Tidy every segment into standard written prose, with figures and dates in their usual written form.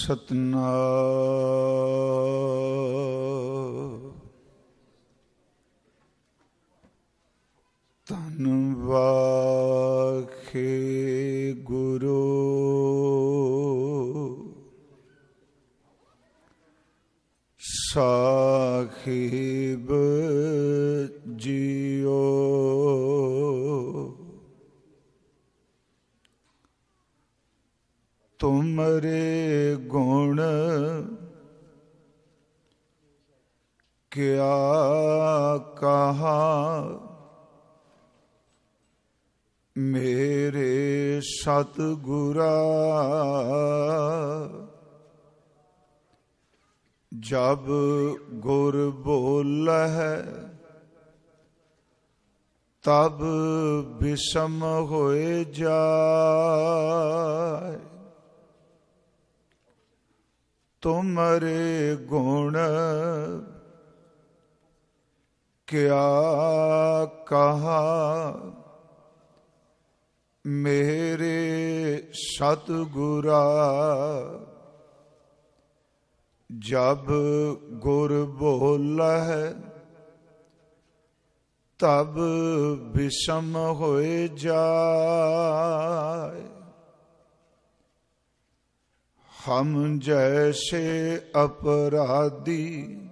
ਸਤਨਾਮ। ਧੰਨ ਵਾਖੇ ਗੁਰੂ ਸਾਹਿਬ ਜੀਓ। ਤੁਮਰੇ ਗੁਣ ਕਿਆ ਕਹਾ, ਮੇਰੇ ਸਤਿਗੁਰਾ ਜਬ ਗੁਰ ਬੋਲਹਿ ਤਬ ਬਿਸਮ ਹੋਏ ਜਾਏ। ਤੁਮਰੇ ਗੁਣ ਕਿਆ ਕਹਾ, ਮੇਰੇ ਸਤਿਗੁਰਾ ਜਬ ਗੁਰ ਬੋਲਹਿ ਤਬ ਬਿਸਮ ਹੋਏ ਜਾਏ। ਹਮ ਜੈਸੇ ਅਪਰਾਧੀ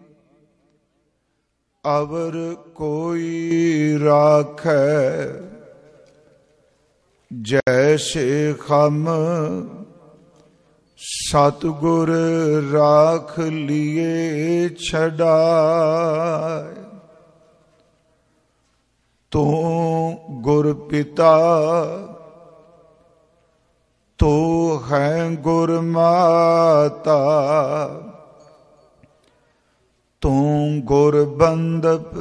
ਅਵਰ ਕੋਈ ਰਾਖੈ, ਜੈਸੇ ਹਮ ਸਤਿਗੁਰ ਰਾਖ ਲਿਏ ਛਡਾਏ। ਤੂੰ ਗੁਰ ਪਿਤਾ ਤੂੰ ਹੈ ਗੁਰ ਮਾਤਾ, ਤੂੰ ਗੁਰ ਬੰਦਪ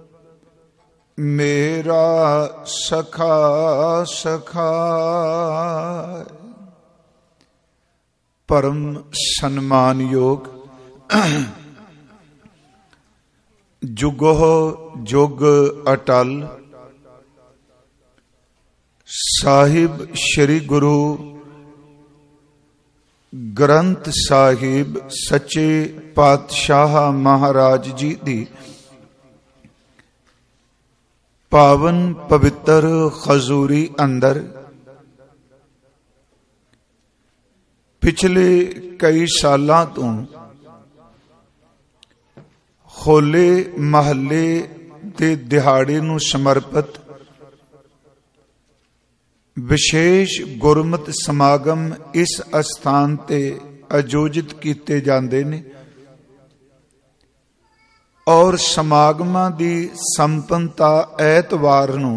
ਮੇਰਾ ਸਖਾ ਸਖਾ। ਪਰਮ ਸਨਮਾਨਯੋਗ ਜੁਗੋ ਜੁਗ ਅਟਲ ਸਾਹਿਬ ਸ੍ਰੀ ਗੁਰੂ ਗ੍ਰੰਥ ਸਾਹਿਬ ਸੱਚੇ ਪਾਤਸ਼ਾਹ ਮਹਾਰਾਜ ਜੀ ਦੀ ਪਾਵਨ ਪਵਿੱਤਰ ਹਜ਼ੂਰੀ ਅੰਦਰ ਪਿਛਲੇ ਕਈ ਸਾਲਾਂ ਤੋਂ ਹੋਲੇ ਮਹੱਲੇ ਦੇ ਦਿਹਾੜੇ ਨੂੰ ਸਮਰਪਿਤ ਵਿਸ਼ੇਸ਼ ਗੁਰਮਤਿ ਸਮਾਗਮ ਇਸ ਅਸਥਾਨ ਤੇ ਆਯੋਜਿਤ ਕੀਤੇ ਜਾਂਦੇ ਨੇ ਔਰ ਸਮਾਗਮਾਂ ਦੀ ਸੰਪੰਨਤਾ ਐਤਵਾਰ ਨੂੰ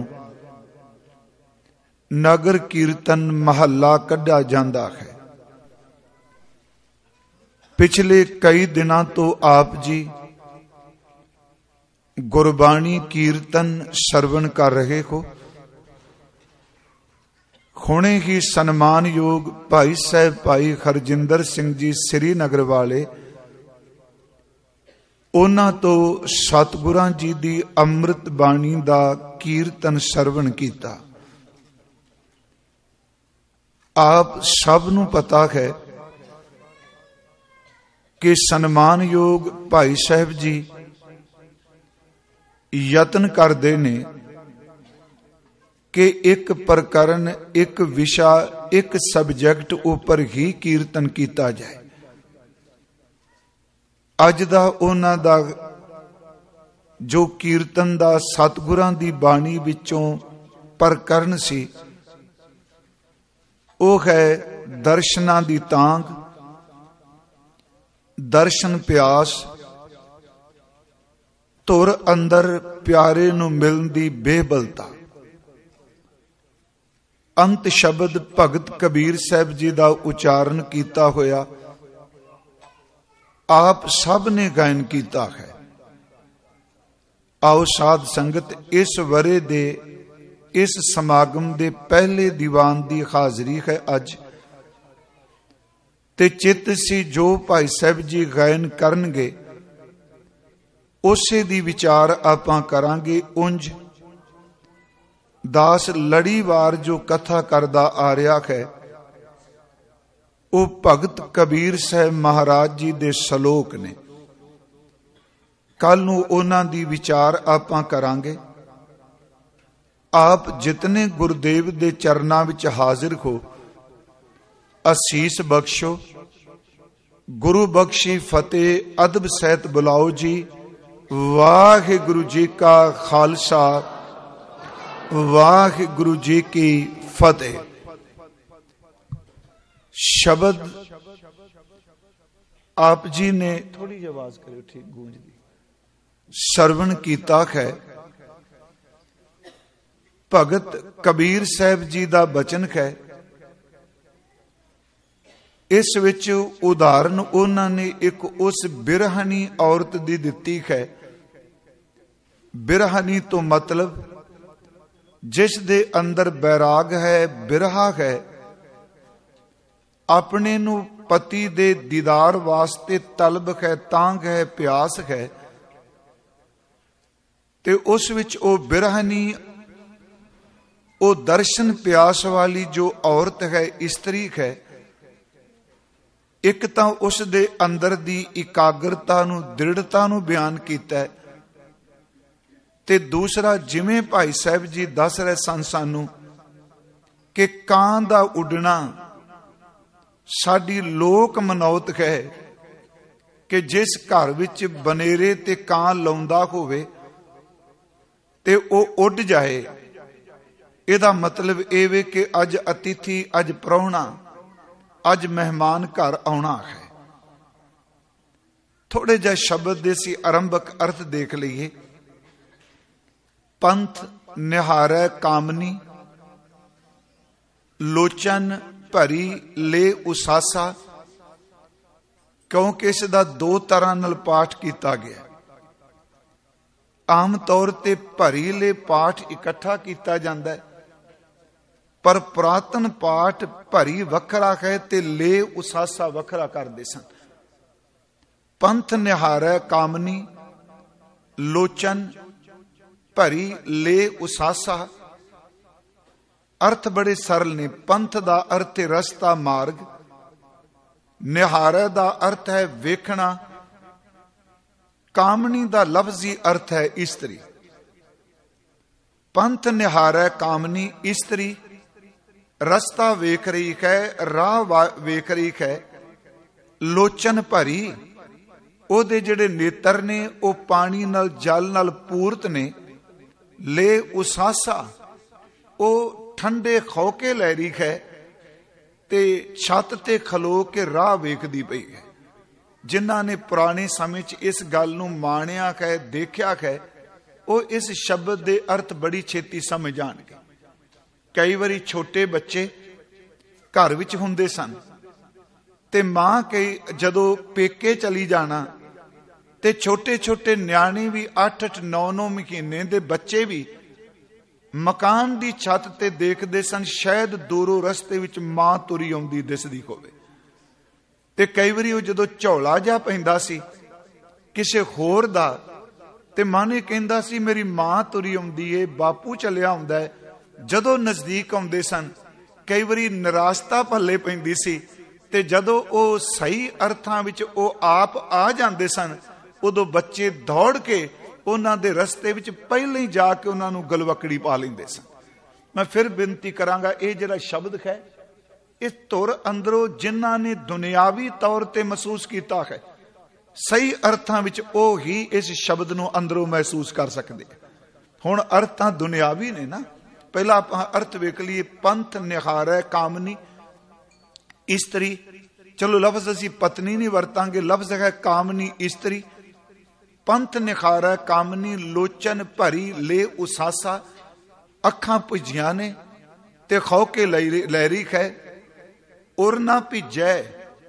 ਨਗਰ ਕੀਰਤਨ ਮਹੱਲਾ ਕੱਢਿਆ ਜਾਂਦਾ ਹੈ। ਪਿਛਲੇ ਕਈ ਦਿਨਾਂ ਤੋਂ ਆਪ ਜੀ ਗੁਰਬਾਣੀ ਕੀਰਤਨ ਸਰਵਣ ਕਰ ਰਹੇ ਹੋ। ਹੁਣੇ ਹੀ ਸਨਮਾਨਯੋਗ ਭਾਈ ਸਾਹਿਬ ਭਾਈ ਹਰਜਿੰਦਰ ਸਿੰਘ ਜੀ ਸ੍ਰੀਨਗਰ ਵਾਲੇ, ਉਹਨਾਂ ਤੋਂ ਸਤਿਗੁਰਾਂ ਜੀ ਦੀ ਅੰਮ੍ਰਿਤ ਬਾਣੀ ਦਾ ਕੀਰਤਨ ਸਰਵਣ ਕੀਤਾ। ਆਪ ਸਭ ਨੂੰ ਪਤਾ ਹੈ ਕਿ ਸਨਮਾਨਯੋਗ ਭਾਈ ਸਾਹਿਬ ਜੀ ਯਤਨ ਕਰਦੇ ਨੇ ਕਿ ਇੱਕ ਪ੍ਰਕਰਨ, ਇੱਕ ਵਿਸ਼ਾ, ਇੱਕ ਸਬਜੈਕਟ ਉੱਪਰ ਹੀ ਕੀਰਤਨ ਕੀਤਾ ਜਾਏ। ਅੱਜ ਦਾ ਉਹਨਾਂ ਦਾ ਜੋ ਕੀਰਤਨ ਦਾ ਸਤਿਗੁਰਾਂ ਦੀ ਬਾਣੀ ਵਿੱਚੋਂ ਪ੍ਰਕਰਨ ਸੀ, ਉਹ ਹੈ ਦਰਸ਼ਨਾਂ ਦੀ ਤਾਂਘ, ਦਰਸ਼ਨ ਪਿਆਸ, ਧੁਰ ਅੰਦਰ ਪਿਆਰੇ ਨੂੰ ਮਿਲਣ ਦੀ ਬੇਬਲਤਾ। ਅੰਤ ਸ਼ਬਦ ਭਗਤ ਕਬੀਰ ਸਾਹਿਬ ਜੀ ਦਾ ਉਚਾਰਨ ਕੀਤਾ ਹੋਇਆ ਆਪ ਸਭ ਨੇ ਗਾਇਨ ਕੀਤਾ ਹੈ। ਆਓ ਸਾਧ ਸੰਗਤ, ਇਸ ਵਰੇ ਦੇ ਇਸ ਸਮਾਗਮ ਦੇ ਪਹਿਲੇ ਦੀਵਾਨ ਦੀ ਹਾਜ਼ਰੀ ਹੈ ਅੱਜ, ਤੇ ਚਿੱਤ ਸੀ ਜੋ ਭਾਈ ਸਾਹਿਬ ਜੀ ਗਾਇਨ ਕਰਨਗੇ ਉਸੇ ਦੀ ਵਿਚਾਰ ਆਪਾਂ ਕਰਾਂਗੇ। ਉਂਝ ਦਾਸ ਲੜੀਵਾਰ ਜੋ ਕਥਾ ਕਰਦਾ ਆ ਰਿਹਾ ਹੈ, ਉਹ ਭਗਤ ਕਬੀਰ ਸਾਹਿਬ ਮਹਾਰਾਜ ਜੀ ਦੇ ਸ਼ਲੋਕ ਨੇ। ਕੱਲ ਨੂੰ ਉਹਨਾਂ ਦੀ ਵਿਚਾਰ ਆਪਾਂ ਕਰਾਂਗੇ। ਆਪ ਜਿਤਨੇ ਗੁਰਦੇਵ ਦੇ ਚਰਨਾਂ ਵਿੱਚ ਹਾਜ਼ਰ ਹੋ, ਅਸੀਸ ਬਖਸ਼ੋ। ਗੁਰੂ ਬਖਸ਼ੀ ਫਤਿਹ। ਅਦਬ ਸਹਿਤ ਬੁਲਾਓ ਜੀ। ਵਾਹਿਗੁਰੂ ਜੀ ਕਾ ਖਾਲਸਾ, ਵਾਹਿਗੁਰੂ ਜੀ ਕੀ ਫਤਿਹ। ਸ਼ਬਦ ਆਪ ਜੀ ਨੇ ਥੋੜੀ ਜਿਹੀ ਆਵਾਜ਼ ਕਰਿਓ, ਠੀਕ ਗੂੰਜਦੀ, ਸਰਵਣ ਕੀਤਾ ਹੈ। ਭਗਤ ਕਬੀਰ ਸਾਹਿਬ ਜੀ ਦਾ ਬਚਨ ਹੈ। ਇਸ ਵਿੱਚ ਉਦਾਹਰਨ ਉਹਨਾਂ ਨੇ ਇੱਕ ਉਸ ਬਿਰਹਨੀ ਔਰਤ ਦੀ ਦਿੱਤੀ ਹੈ। ਬਿਰਹਨੀ ਤੋਂ ਮਤਲਬ ਜਿਸ ਦੇ ਅੰਦਰ ਬੈਰਾਗ ਹੈ, ਬਿਰਹਾ ਹੈ, ਆਪਣੇ ਨੂੰ ਪਤੀ ਦੇ ਦੀਦਾਰ ਵਾਸਤੇ ਤਲਬ ਹੈ, ਤਾਂਘ ਹੈ, ਪਿਆਸ ਹੈ। ਤੇ ਉਸ ਵਿੱਚ ਉਹ ਬਿਰਹਨੀ, ਉਹ ਦਰਸ਼ਨ ਪਿਆਸ ਵਾਲੀ ਜੋ ਔਰਤ ਹੈ, ਇਸਤਰੀ ਹੈ, ਇੱਕ ਤਾਂ ਉਸ ਦੇ ਅੰਦਰ ਦੀ ਇਕਾਗਰਤਾ ਨੂੰ, ਦ੍ਰਿੜਤਾ ਨੂੰ ਬਿਆਨ ਕੀਤਾ ਹੈ, ਤੇ ਦੂਸਰਾ ਜਿਵੇਂ ਭਾਈ ਸਾਹਿਬ ਜੀ ਦੱਸ ਰਹੇ ਸਨ ਸਾਨੂੰ ਕਿ ਕਾਂ ਦਾ ਉੱਡਣਾ ਸਾਡੀ ਲੋਕ ਮਨੌਤ ਹੈ ਕਿ ਜਿਸ ਘਰ ਵਿੱਚ ਬਨੇਰੇ ਤੇ ਕਾਂ ਲਾਉਂਦਾ ਹੋਵੇ ਤੇ ਉਹ ਉੱਡ ਜਾਏ। ਇਹਦਾ ਮਤਲਬ ਇਹ ਵੇ ਕਿ ਅੱਜ ਅਤਿਥੀ, ਅੱਜ ਪ੍ਰਾਹੁਣਾ, ਅੱਜ ਮਹਿਮਾਨ ਘਰ ਆਉਣਾ ਹੈ। ਥੋੜੇ ਜਿਹੇ ਸ਼ਬਦ ਦੇ ਸੀ ਆਰੰਭਕ ਅਰਥ ਦੇਖ ਲਈਏ। ਪੰਥ ਨਿਹਾਰੈ ਕਾਮਨੀ, ਲੋਚਨ ਭਰੀ ਲੈ ਉਸਾਸਾ। ਕਿਉਂਕਿ ਇਸ ਦਾ ਦੋ ਤਰ੍ਹਾਂ ਨਾਲ ਪਾਠ ਕੀਤਾ ਗਿਆ। ਆਮ ਤੌਰ ਤੇ ਭਰੀ ਲੈ ਪਾਠ ਇਕੱਠਾ ਕੀਤਾ ਜਾਂਦਾ ਹੈ, ਪਰ ਪੁਰਾਤਨ ਪਾਠ ਭਰੀ ਵੱਖਰਾ ਹੈ ਤੇ ਲੈ ਉਸਾਸਾ ਵੱਖਰਾ ਕਰਦੇ ਸਨ। ਪੰਥ ਨਿਹਾਰੈ ਕਾਮਨੀ, ਲੋਚਨ ਭਰੀ ਲੈ ਉਸਾਸਾ। ਅਰਥ ਬੜੇ ਸਰਲ ਨੇ। ਪੰਥ ਦਾ ਅਰਥ ਹੈ ਰਸਤਾ, ਮਾਰਗ। ਨਿਹਾਰੈ ਦਾ ਅਰਥ ਹੈ ਵੇਖਣਾ। ਕਾਮਨੀ ਦਾ ਲਫ਼ਜ਼ੀ ਅਰਥ ਹੈ ਇਸਤਰੀ। ਪੰਥ ਨਿਹਾਰੈ ਕਾਮਨੀ, ਇਸਤਰੀ ਰਸਤਾ ਵੇਖ ਰਹੀ ਹੈ, ਰਾਹ ਵੇਖ ਰਹੀ ਹੈ। ਲੋਚਨ ਭਰੀ, ਉਹਦੇ ਜਿਹੜੇ ਨੇਤਰ ਨੇ ਉਹ ਪਾਣੀ ਨਾਲ, ਜਲ ਨਾਲ ਪੂਰਤ ਨੇ। ਲੈ ਉਸਾਸਾ, ਉਹ ਠੰਡੇ ਖੌਕੇ ਲੈ ਰਹੀ ਹੈ ਤੇ ਛੱਤ ਤੇ ਖਲੋ ਕੇ ਰਾਹ ਵੇਖਦੀ ਪਈ ਹੈ। ਜਿਨ੍ਹਾਂ ਨੇ ਪੁਰਾਣੇ ਸਮੇਂ 'ਚ ਇਸ ਗੱਲ ਨੂੰ ਮਾਣਿਆ ਹੈ, ਦੇਖਿਆ ਹੈ, ਉਹ ਇਸ ਸ਼ਬਦ ਦੇ ਅਰਥ ਬੜੀ ਛੇਤੀ ਸਮਝ ਜਾਣਗੇ। ਕਈ ਵਾਰੀ ਛੋਟੇ ਬੱਚੇ ਘਰ ਵਿੱਚ ਹੁੰਦੇ ਸਨ ਤੇ ਮਾਂ ਕਈ ਜਦੋਂ ਪੇਕੇ ਚਲੀ ਜਾਣਾ ਤੇ ਛੋਟੇ ਛੋਟੇ ਨਿਆਣੇ ਵੀ 8-8 9-9 ਮਹੀਨੇ ਦੇ ਬੱਚੇ ਵੀ ਮਕਾਨ ਦੀ ਛੱਤ ਤੇ ਦੇਖਦੇ ਸਨ, ਸ਼ਾਇਦ ਦੂਰੋਂ ਰਸਤੇ ਵਿੱਚ ਮਾਂ ਤੁਰੀ ਆਉਂਦੀ ਦਿਸਦੀ ਹੋਵੇ। ਤੇ ਕਈ ਵਾਰੀ ਉਹ ਜਦੋਂ ਝੋਲਾ ਜਿਹਾ ਪੈਂਦਾ ਸੀ ਕਿਸੇ ਹੋਰ ਦਾ ਤੇ ਮਨ ਕਹਿੰਦਾ ਸੀ ਮੇਰੀ ਮਾਂ ਤੁਰੀ ਆਉਂਦੀ ਏ, ਬਾਪੂ ਚੱਲਿਆ ਆਉਂਦਾ ਹੈ। ਜਦੋਂ ਨਜ਼ਦੀਕ ਆਉਂਦੇ ਸਨ ਕਈ ਵਾਰੀ ਨਿਰਾਸ਼ਤਾ ਪੱਲੇ ਪੈਂਦੀ ਸੀ ਤੇ ਜਦੋਂ ਉਹ ਸਹੀ ਅਰਥਾਂ ਵਿੱਚ ਉਹ ਆਪ ਆ ਜਾਂਦੇ ਸਨ ਉਦੋਂ ਬੱਚੇ ਦੌੜ ਕੇ ਉਹਨਾਂ ਦੇ ਰਸਤੇ ਵਿੱਚ ਪਹਿਲਾਂ ਹੀ ਜਾ ਕੇ ਉਹਨਾਂ ਨੂੰ ਗਲਵਕੜੀ ਪਾ ਲੈਂਦੇ ਸਨ। ਮੈਂ ਫਿਰ ਬੇਨਤੀ ਕਰਾਂਗਾ, ਇਹ ਜਿਹੜਾ ਸ਼ਬਦ ਹੈ ਇਸ ਧੁਰ ਅੰਦਰੋਂ ਜਿਨ੍ਹਾਂ ਨੇ ਦੁਨਿਆਵੀ ਤੌਰ ਤੇ ਮਹਿਸੂਸ ਕੀਤਾ ਹੈ, ਸਹੀ ਅਰਥਾਂ ਵਿੱਚ ਉਹ ਹੀ ਇਸ ਸ਼ਬਦ ਨੂੰ ਅੰਦਰੋਂ ਮਹਿਸੂਸ ਕਰ ਸਕਦੇ। ਹੁਣ ਅਰਥ ਤਾਂ ਦੁਨਿਆਵੀ ਨੇ ਨਾ। ਪਹਿਲਾਂ ਆਪਾਂ ਅਰਥ ਵੇਖ ਲਈਏ। ਪੰਥ ਨਿਹਾਰੈ ਕਾਮਨੀ, ਇਸਤਰੀ। ਚਲੋ ਲਫ਼ਜ਼ ਅਸੀਂ ਪਤਨੀ ਨਹੀਂ ਵਰਤਾਂਗੇ, ਲਫ਼ਜ਼ ਹੈ ਕਾਮਨੀ, ਇਸਤਰੀ। ਪੰਥ ਨਿਹਾਰੈ ਕਾਮਨੀ, ਲੋਚਨ ਭਰੀ ਲੈ ਉਸਾਸਾ। ਅੱਖਾਂ ਭੁੱਜੀਆਂ ਨੇ ਤੇ ਖੌਕੇ ਲੈ ਰਹੀ ਹੈ। ਉਰ ਨਾ ਭਿੱਜੈ,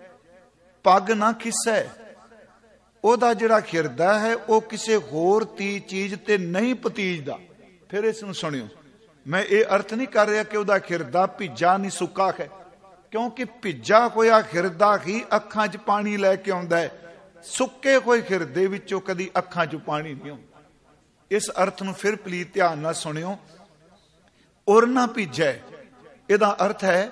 ਪੱਗ ਨਾ ਖਿਸੈ। ਉਹਦਾ ਜਿਹੜਾ ਹਿਰਦਾ ਹੈ ਉਹ ਕਿਸੇ ਹੋਰ ਚੀਜ਼ ਤੇ ਨਹੀਂ ਪਤੀਜਦਾ। ਫਿਰ ਇਸ ਨੂੰ ਸੁਣਿਓ, ਮੈਂ ਇਹ ਅਰਥ ਨਹੀਂ ਕਰ ਰਿਹਾ ਕਿ ਉਹਦਾ ਹਿਰਦਾ ਭਿੱਜਾ ਨਹੀਂ, ਸੁੱਕਾ ਹੈ, ਕਿਉਂਕਿ ਭਿੱਜਾ ਹੋਇਆ ਹਿਰਦਾ ਹੀ ਅੱਖਾਂ 'ਚ ਪਾਣੀ ਲੈ ਕੇ ਆਉਂਦਾ ਹੈ। ਸੁੱਕੇ ਹੋਏ ਹਿਰਦੇ ਵਿੱਚੋਂ ਕਦੀ ਅੱਖਾਂ 'ਚ ਪਾਣੀ ਨਹੀਂ ਆਉਂਦਾ। ਇਸ ਅਰਥ ਨੂੰ ਫਿਰ ਪਲੀਜ਼ ਧਿਆਨ ਨਾਲ ਸੁਣਿਓ। ਉਰ ਨਾ ਭਿੱਜੈ, ਇਹਦਾ ਅਰਥ ਹੈ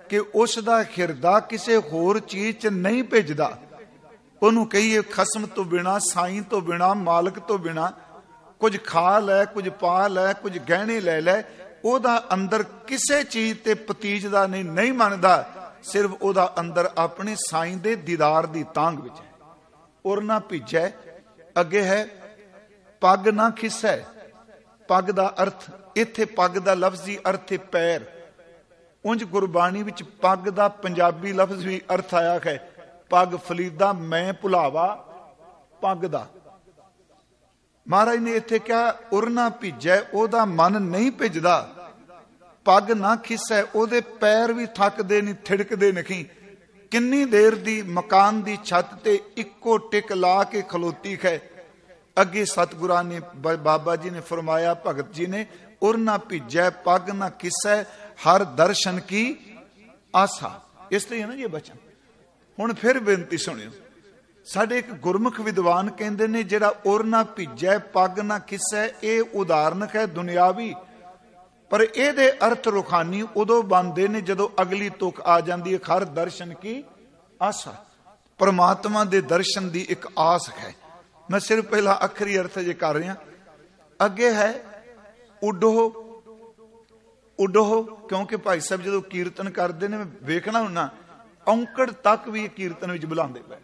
ਕਿ ਉਸ ਦਾ ਹਿਰਦਾ ਕਿਸੇ ਹੋਰ ਚੀਜ਼ 'ਚ ਨਹੀਂ ਭਿੱਜਦਾ। ਉਹਨੂੰ ਕਹੀਏ ਖਸਮ ਤੋਂ ਬਿਨਾ, ਸਾਈਂ ਤੋਂ ਬਿਨਾ, ਮਾਲਕ ਤੋਂ ਬਿਨਾ, ਕੁਝ ਖਾ ਲੈ, ਕੁਝ ਪਾ ਲੈ, ਕੁਝ ਗਹਿਣੇ ਲੈ ਲੈ, ਉਹਦਾ ਅੰਦਰ ਕਿਸੇ ਚੀਜ਼ ਤੇ ਪਤੀਜਦਾ ਨਹੀਂ ਮੰਨਦਾ। ਸਿਰਫ ਉਹਦਾ ਅੰਦਰ ਆਪਣੇ ਸਾਈਂ ਦੇ ਦੀਦਾਰ ਦੀ ਤਾਂਘ ਵਿੱਚ ਹੈ। ਔਰ ਨਾ ਭਿੱਜੈ। ਅੱਗੇ ਹੈ ਪੱਗ ਨਾ ਖਿਸੈ। ਪੱਗ ਦਾ ਅਰਥ ਇੱਥੇ, ਪੱਗ ਦਾ ਲਫ਼ਜ਼ੀ ਅਰਥ ਹੈ ਪੈਰ। ਉਂਝ ਗੁਰਬਾਣੀ ਵਿੱਚ ਪੱਗ ਦਾ ਪੰਜਾਬੀ ਲਫ਼ਜ਼ ਵੀ ਅਰਥ ਆਇਆ ਹੈ, ਪੱਗ ਫਲੀਦਾ ਮੈਂ ਭੁਲਾਵਾ ਪੱਗ ਦਾ। ਮਹਾਰਾਜ ਨੇ ਇੱਥੇ ਕਿਹਾ ਉਰ ਨਾ ਭਿੱਜੈ, ਉਹਦਾ ਮਨ ਨਹੀਂ ਭਿੱਜਦਾ। ਪੱਗ ਨਾ ਖਿਸੈ, ਉਹਦੇ ਪੈਰ ਵੀ ਥੱਕਦੇ ਨਹੀਂ, ਥਿੜਕਦੇ ਨਹੀਂ। ਕਿੰਨੀ ਦੇਰ ਦੀ ਮਕਾਨ ਦੀ ਛੱਤ ਤੇ ਇੱਕੋ ਟਿਕ ਲਾ ਕੇ ਖਲੋਤੀ ਹੈ। ਅੱਗੇ ਸਤਿਗੁਰਾਂ ਨੇ, ਬਾਬਾ ਜੀ ਨੇ ਫਰਮਾਇਆ, ਭਗਤ ਜੀ ਨੇ, ਉਰ ਨਾ ਭਿੱਜੈ ਪੱਗ ਨਾ ਖਿਸੈ, ਹਰ ਦਰਸ਼ਨ ਕੀ ਆਸਾ। ਇਸ ਤੇ ਹੈ ਨਾ ਜੀ ਬਚਨ। ਹੁਣ ਫਿਰ ਬੇਨਤੀ ਸੁਣਿਓ। ਸਾਡੇ ਇੱਕ ਗੁਰਮੁਖ ਵਿਦਵਾਨ ਕਹਿੰਦੇ ਨੇ ਜਿਹੜਾ ਉਰ ਨਾ ਭਿੱਜੈ ਪੱਗ ਨਾ ਖਿਸੈ, ਇਹ ਉਦਾਹਰਨ ਹੈ ਦੁਨਿਆਵੀ, ਪਰ ਇਹਦੇ ਅਰਥ ਰੂਹਾਨੀ ਉਦੋਂ ਬਣਦੇ ਨੇ ਜਦੋਂ ਅਗਲੀ ਤੁਕ ਆ ਜਾਂਦੀ ਹੈ, ਹਰ ਦਰਸ਼ਨ ਕੀ ਆਸਾ। ਪਰਮਾਤਮਾ ਦੇ ਦਰਸ਼ਨ ਦੀ ਇੱਕ ਆਸ ਹੈ। ਮੈਂ ਸਿਰਫ ਪਹਿਲਾ ਅੱਖਰੀ ਅਰਥ ਜੇ ਕਰ ਰਿਹਾ। ਅੱਗੇ ਹੈ ਉਡੋ। ਉਡੋ ਕਿਉਂਕਿ ਭਾਈ ਸਾਹਿਬ ਜਦੋਂ ਕੀਰਤਨ ਕਰਦੇ ਨੇ, ਮੈਂ ਵੇਖਣਾ ਹੁੰਨਾ ਔਂਕੜ ਤੱਕ ਵੀ ਕੀਰਤਨ ਵਿੱਚ ਬੁਲਾਉਂਦੇ ਪਏ।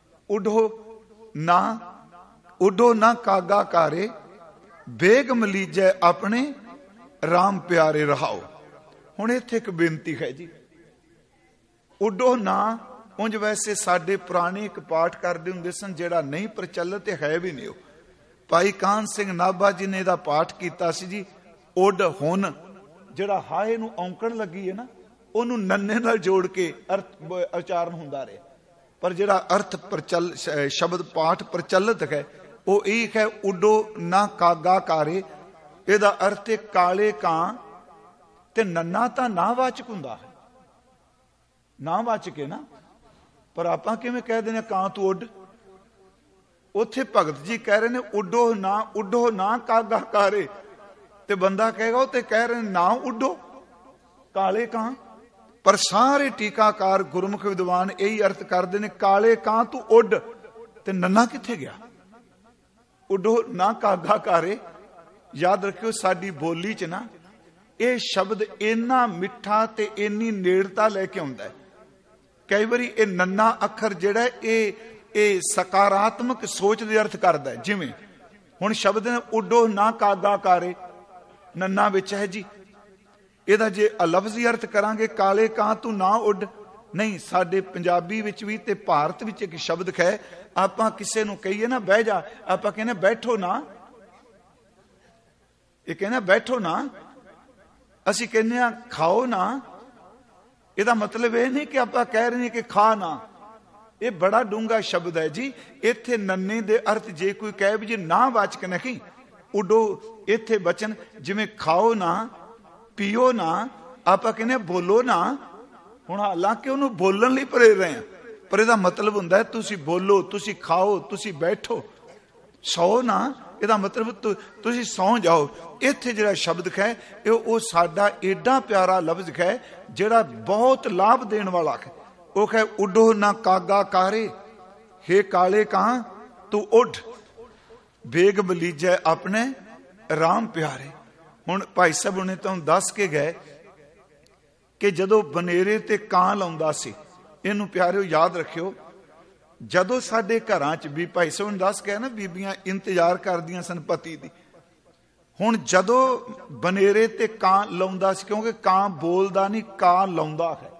ਉਡੋ ਨਾ ਕਾਗਾ ਕਾਰੇ, ਬੇਗ ਮਲੀਜੈ ਆਪਣੇ ਰਾਮ ਪਿਆਰੇ ਰਹਾਓ। ਹੁਣ ਇੱਥੇ ਇੱਕ ਬੇਨਤੀ ਹੈ ਜੀ, ਉਡੋ ਨਾ। ਉਂਝ ਵੈਸੇ ਸਾਡੇ ਪੁਰਾਣੇ ਇੱਕ ਪਾਠ ਕਰਦੇ ਹੁੰਦੇ ਸਨ ਜਿਹੜਾ ਨਹੀਂ ਪ੍ਰਚਲਿਤ ਹੈ ਵੀ ਨਹੀਂ। ਉਹ ਭਾਈ ਕਾਹਨ ਸਿੰਘ ਨਾਭਾ ਜੀ ਨੇ ਇਹਦਾ ਪਾਠ ਕੀਤਾ ਸੀ ਜੀ। ਉੱਡ ਹੁਣ ਜਿਹੜਾ ਹਾਏ ਨੂੰ ਔਂਕਣ ਲੱਗੀ ਹੈ ਨਾ, ਉਹਨੂੰ ਨੰਨੇ ਨਾਲ ਜੋੜ ਕੇ ਅਰਥ ਉਚਾਰਨ ਹੁੰਦਾ ਰਿਹਾ। ਪਰ ਜਿਹੜਾ ਅਰਥ ਸ਼ਬਦ ਪਾਠ ਪ੍ਰਚਲਿਤ ਹੈ ਉਹ ਇਹ ਹੈ ਉਡੋ ਨਾ ਕਾਗਾ ਕਾਰੇ। ਇਹਦਾ ਅਰਥ ਹੈ ਕਾਲੇ ਕਾਂ। ਤੇ ਨੰਨਾ ਤਾਂ ਨਾਵਾਚਕ ਹੁੰਦਾ ਹੈ, ਨਾਵਾਚਕ ਹੈ ਨਾ। ਪਰ ਆਪਾਂ ਕਿਵੇਂ ਕਹਿ ਦਿੰਦੇ ਕਾਂ ਤੂੰ ਉੱਡ। ਉੱਥੇ ਭਗਤ ਜੀ ਕਹਿ ਰਹੇ ਨੇ ਉਡੋ ਨਾ ਕਾਗਾ ਕਾਰੇ, ਤੇ ਬੰਦਾ ਕਹੇਗਾ ਉਹ ਤੇ ਕਹਿ ਰਹੇ ਨਾ ਉੱਡੋ ਕਾਲੇ ਕਾਂ। ਪਰ ਸਾਰੇ ਟੀਕਾਕਾਰ ਗੁਰਮੁਖ ਵਿਦਵਾਨ ਇਹੀ ਅਰਥ ਕਰਦੇ ਨੇ ਕਾਲੇ ਕਾਂ ਤੂੰ ਉੱਡ। ਤੇ ਨੰਨਾ ਕਿੱਥੇ ਗਿਆ? ਉਡੋ ਨਾ ਕਾਗਾ ਕਾਰੇ। ਯਾਦ ਰੱਖਿਓ ਸਾਡੀ ਬੋਲੀ ਚ ਨਾ ਇਹ ਸ਼ਬਦ ਇੰਨਾ ਮਿੱਠਾ ਤੇ ਇੰਨੀ ਨੇੜਤਾ ਲੈ ਕੇ ਆਉਂਦਾ ਹੈ। ਕਈ ਵਾਰੀ ਇਹ ਨੰਨਾ ਅੱਖਰ ਜਿਹੜਾ ਇਹ ਸਕਾਰਾਤਮਕ ਸੋਚ ਦੇ ਅਰਥ ਕਰਦਾ ਹੈ। ਜਿਵੇਂ ਹੁਣ ਸ਼ਬਦ ਨੇ ਉਡੋ ਨਾ ਕਾਗਾ ਕਾਰੇ, ਨੰਨਾ ਵਿੱਚ ਹੈ ਜੀ। ਇਹਦਾ ਜੇ ਲਫ਼ਜ਼ੀ ਅਰਥ ਕਰਾਂਗੇ ਕਾਲੇ ਕਾਂ ਤੂੰ ਨਾ ਉੱਡ, ਨਹੀਂ। ਸਾਡੇ ਪੰਜਾਬੀ ਵਿੱਚ ਵੀ ਤੇ ਭਾਰਤ ਵਿੱਚ ਇੱਕ ਸ਼ਬਦ ਹੈ, ਆਪਾਂ ਕਿਸੇ ਨੂੰ ਕਹੀਏ ਨਾ ਬਹਿ ਜਾ, ਆਪਾਂ ਕਹਿੰਦੇ ਬੈਠੋ ਨਾ। ਇਹ ਕਹਿੰਦਾ ਬੈਠੋ ਨਾ। ਅਸੀਂ ਕਹਿੰਦੇ ਆ ਖਾਓ ਨਾ। ਇਹਦਾ ਮਤਲਬ ਇਹ ਨਹੀਂ ਕਿ ਆਪਾਂ ਕਹਿ ਰਹੇ ਨੇ ਕਿ ਖਾ ਨਾ। ਇਹ ਬੜਾ ਡੂੰਘਾ ਸ਼ਬਦ ਹੈ ਜੀ। ਇੱਥੇ ਨੰਨੇ ਦੇ ਅਰਥ ਜੇ ਕੋਈ ਕਹੇ ਵੀ ਜੀ ਨਾ ਵਾਚਕ ਨਹੀਂ, ਉਡੋ ਇੱਥੇ ਬਚਨ ਜਿਵੇਂ ਖਾਓ ਨਾ, ਪੀਓ ਨਾ, ਆਪਾਂ ਕਹਿੰਦੇ ਬੋਲੋ ਨਾ। ਹੁਣ ਹਾਲਾਂਕਿ ਉਹਨੂੰ ਬੋਲਣ ਲਈ ਪ੍ਰੇਰ ਰਹੇ ਆ, ਪਰ ਇਹਦਾ ਮਤਲਬ ਹੁੰਦਾ ਹੈ ਤੁਸੀਂ ਬੋਲੋ, ਤੁਸੀਂ ਖਾਓ, ਤੁਸੀਂ ਬੈਠੋ। ਸੌ ਨਾ, ਇਹਦਾ ਮਤਲਬ ਤੁਸੀਂ ਸੌਂ ਜਾਓ। ਇੱਥੇ ਜਿਹੜਾ ਸ਼ਬਦ ਹੈ ਉਹ ਸਾਡਾ ਏਡਾ ਪਿਆਰਾ ਲਫ਼ਜ਼ ਹੈ ਜਿਹੜਾ ਬਹੁਤ ਲਾਭ ਦੇਣ ਵਾਲਾ ਹੈ। ਉਹ ਹੈ ਉਡੋ ਨਾ ਕਾਗਾ ਕਾਰੇ, ਹੇ ਕਾਲੇ ਕਾਂ ਤੂੰ ਉੱਡ, ਬੇਗ ਬਲੀਜੈ ਆਪਣੇ ਰਾਮ ਪਿਆਰੇ। ਹੁਣ ਭਾਈ ਸਾਹਿਬ ਉਹਨੇ ਤੁਹਾਨੂੰ ਦੱਸ ਕੇ ਗਏ ਕਿ ਜਦੋਂ ਬਨੇਰੇ ਤੇ ਕਾਂ ਲਾਉਂਦਾ ਸੀ, ਇਹਨੂੰ ਪਿਆਰਿਓ ਯਾਦ ਰੱਖਿਓ, ਜਦੋਂ ਸਾਡੇ ਘਰਾਂ ਚ ਵੀ ਭਾਈ ਸਾਹਿਬ ਨੂੰ ਦੱਸ ਕੇ ਨਾ ਬੀਬੀਆਂ ਇੰਤਜ਼ਾਰ ਕਰਦੀਆਂ ਸਨ ਪਤੀ ਦੀ। ਹੁਣ ਜਦੋਂ ਬਨੇਰੇ ਤੇ ਕਾਂ ਲਾਉਂਦਾ ਸੀ, ਕਿਉਂਕਿ ਕਾਂ ਬੋਲਦਾ ਨਹੀਂ, ਕਾਂ ਲਾਉਂਦਾ ਹੈ।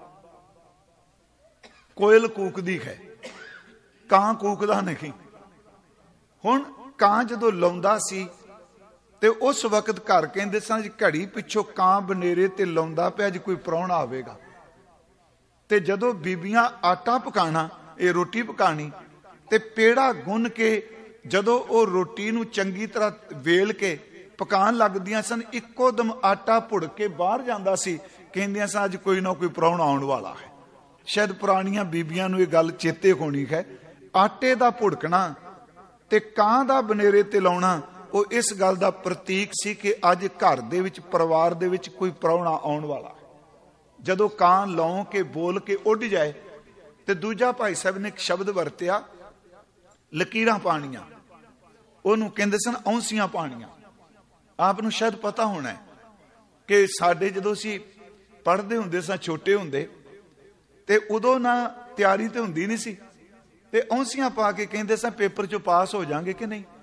ਕੋਇਲ ਕੂਕਦੀ ਹੈ, ਕਾਂ ਕੂਕਦਾ ਨਹੀਂ। ਹੁਣ ਕਾਂ ਜਦੋਂ ਲਾਉਂਦਾ ਸੀ ਤੇ ਉਸ ਵਕਤ ਘਰ ਕਹਿੰਦੇ ਸਨ ਜੀ ਘੜੀ ਪਿੱਛੋਂ ਕਾਂ ਬਨੇਰੇ ਤੇ ਲਾਉਂਦਾ ਪਿਆ, ਅੱਜ ਕੋਈ ਪ੍ਰਾਹੁਣਾ ਆਵੇਗਾ। ਤੇ ਜਦੋਂ ਬੀਬੀਆਂ ਆਟਾ ਪਕਾਣਾ, ਇਹ ਰੋਟੀ ਪਕਾਣੀ, ਤੇ ਪੇੜਾ ਗੁੰਨ ਕੇ ਜਦੋਂ ਉਹ ਰੋਟੀ ਨੂੰ ਚੰਗੀ ਤਰ੍ਹਾਂ ਵੇਲ ਕੇ ਪਕਾਉਣ ਲੱਗਦੀਆਂ ਸਨ, ਇੱਕੋ ਦਮ ਆਟਾ ਭੁੜ ਕੇ ਬਾਹਰ ਜਾਂਦਾ ਸੀ। ਕਹਿੰਦੀਆਂ ਸਨ ਅੱਜ ਕੋਈ ਨਾ ਕੋਈ ਪ੍ਰਾਹੁਣਾ ਆਉਣ ਵਾਲਾ ਹੈ। ਸ਼ਾਇਦ ਪੁਰਾਣੀਆਂ ਬੀਬੀਆਂ ਨੂੰ ਇਹ ਗੱਲ ਚੇਤੇ ਹੋਣੀ ਹੈ। ਆਟੇ ਦਾ ਭੁੜਕਣਾ ਤੇ ਕਾਂ ਦਾ ਬਨੇਰੇ ਤੇ ਲਾਉਣਾ ਉਹ ਇਸ ਗੱਲ ਦਾ ਪ੍ਰਤੀਕ ਸੀ ਕਿ ਅੱਜ ਘਰ ਦੇ ਵਿੱਚ, ਪਰਿਵਾਰ ਦੇ ਵਿੱਚ ਕੋਈ ਪ੍ਰਾਹੁਣਾ ਆਉਣ ਵਾਲਾ ਹੈ। ਜਦੋਂ ਕਾਂ ਲੌਂ ਕੇ ਬੋਲ ਕੇ ਉੱਡ ਜਾਏ। ਤੇ ਦੂਜਾ ਭਾਈ ਸਾਹਿਬ ਨੇ ਇੱਕ ਸ਼ਬਦ ਵਰਤਿਆ, ਲਕੀਰਾਂ ਪਾਣੀਆਂ, ਉਹਨੂੰ ਕਹਿੰਦੇ ਸਨ ਔਂਸੀਆਂ ਪਾਣੀਆਂ। ਆਪ ਨੂੰ ਸ਼ਾਇਦ ਪਤਾ ਹੋਣਾ ਹੈ ਕਿ ਸਾਡੇ ਜਦੋਂ ਅਸੀਂ ਪੜ੍ਹਦੇ ਹੁੰਦੇ ਸਾਂ, ਛੋਟੇ ਹੁੰਦੇ, ਤੇ ਉਦੋਂ ਨਾ ਤਿਆਰੀ ਤੇ ਹੁੰਦੀ ਨਹੀਂ ਸੀ, ਤੇ ਔਂਸੀਆਂ ਪਾ ਕੇ ਕਹਿੰਦੇ ਸਾਂ ਪੇਪਰ 'ਚੋਂ ਪਾਸ ਹੋ ਜਾਾਂਗੇ ਕਿ ਨਹੀਂ।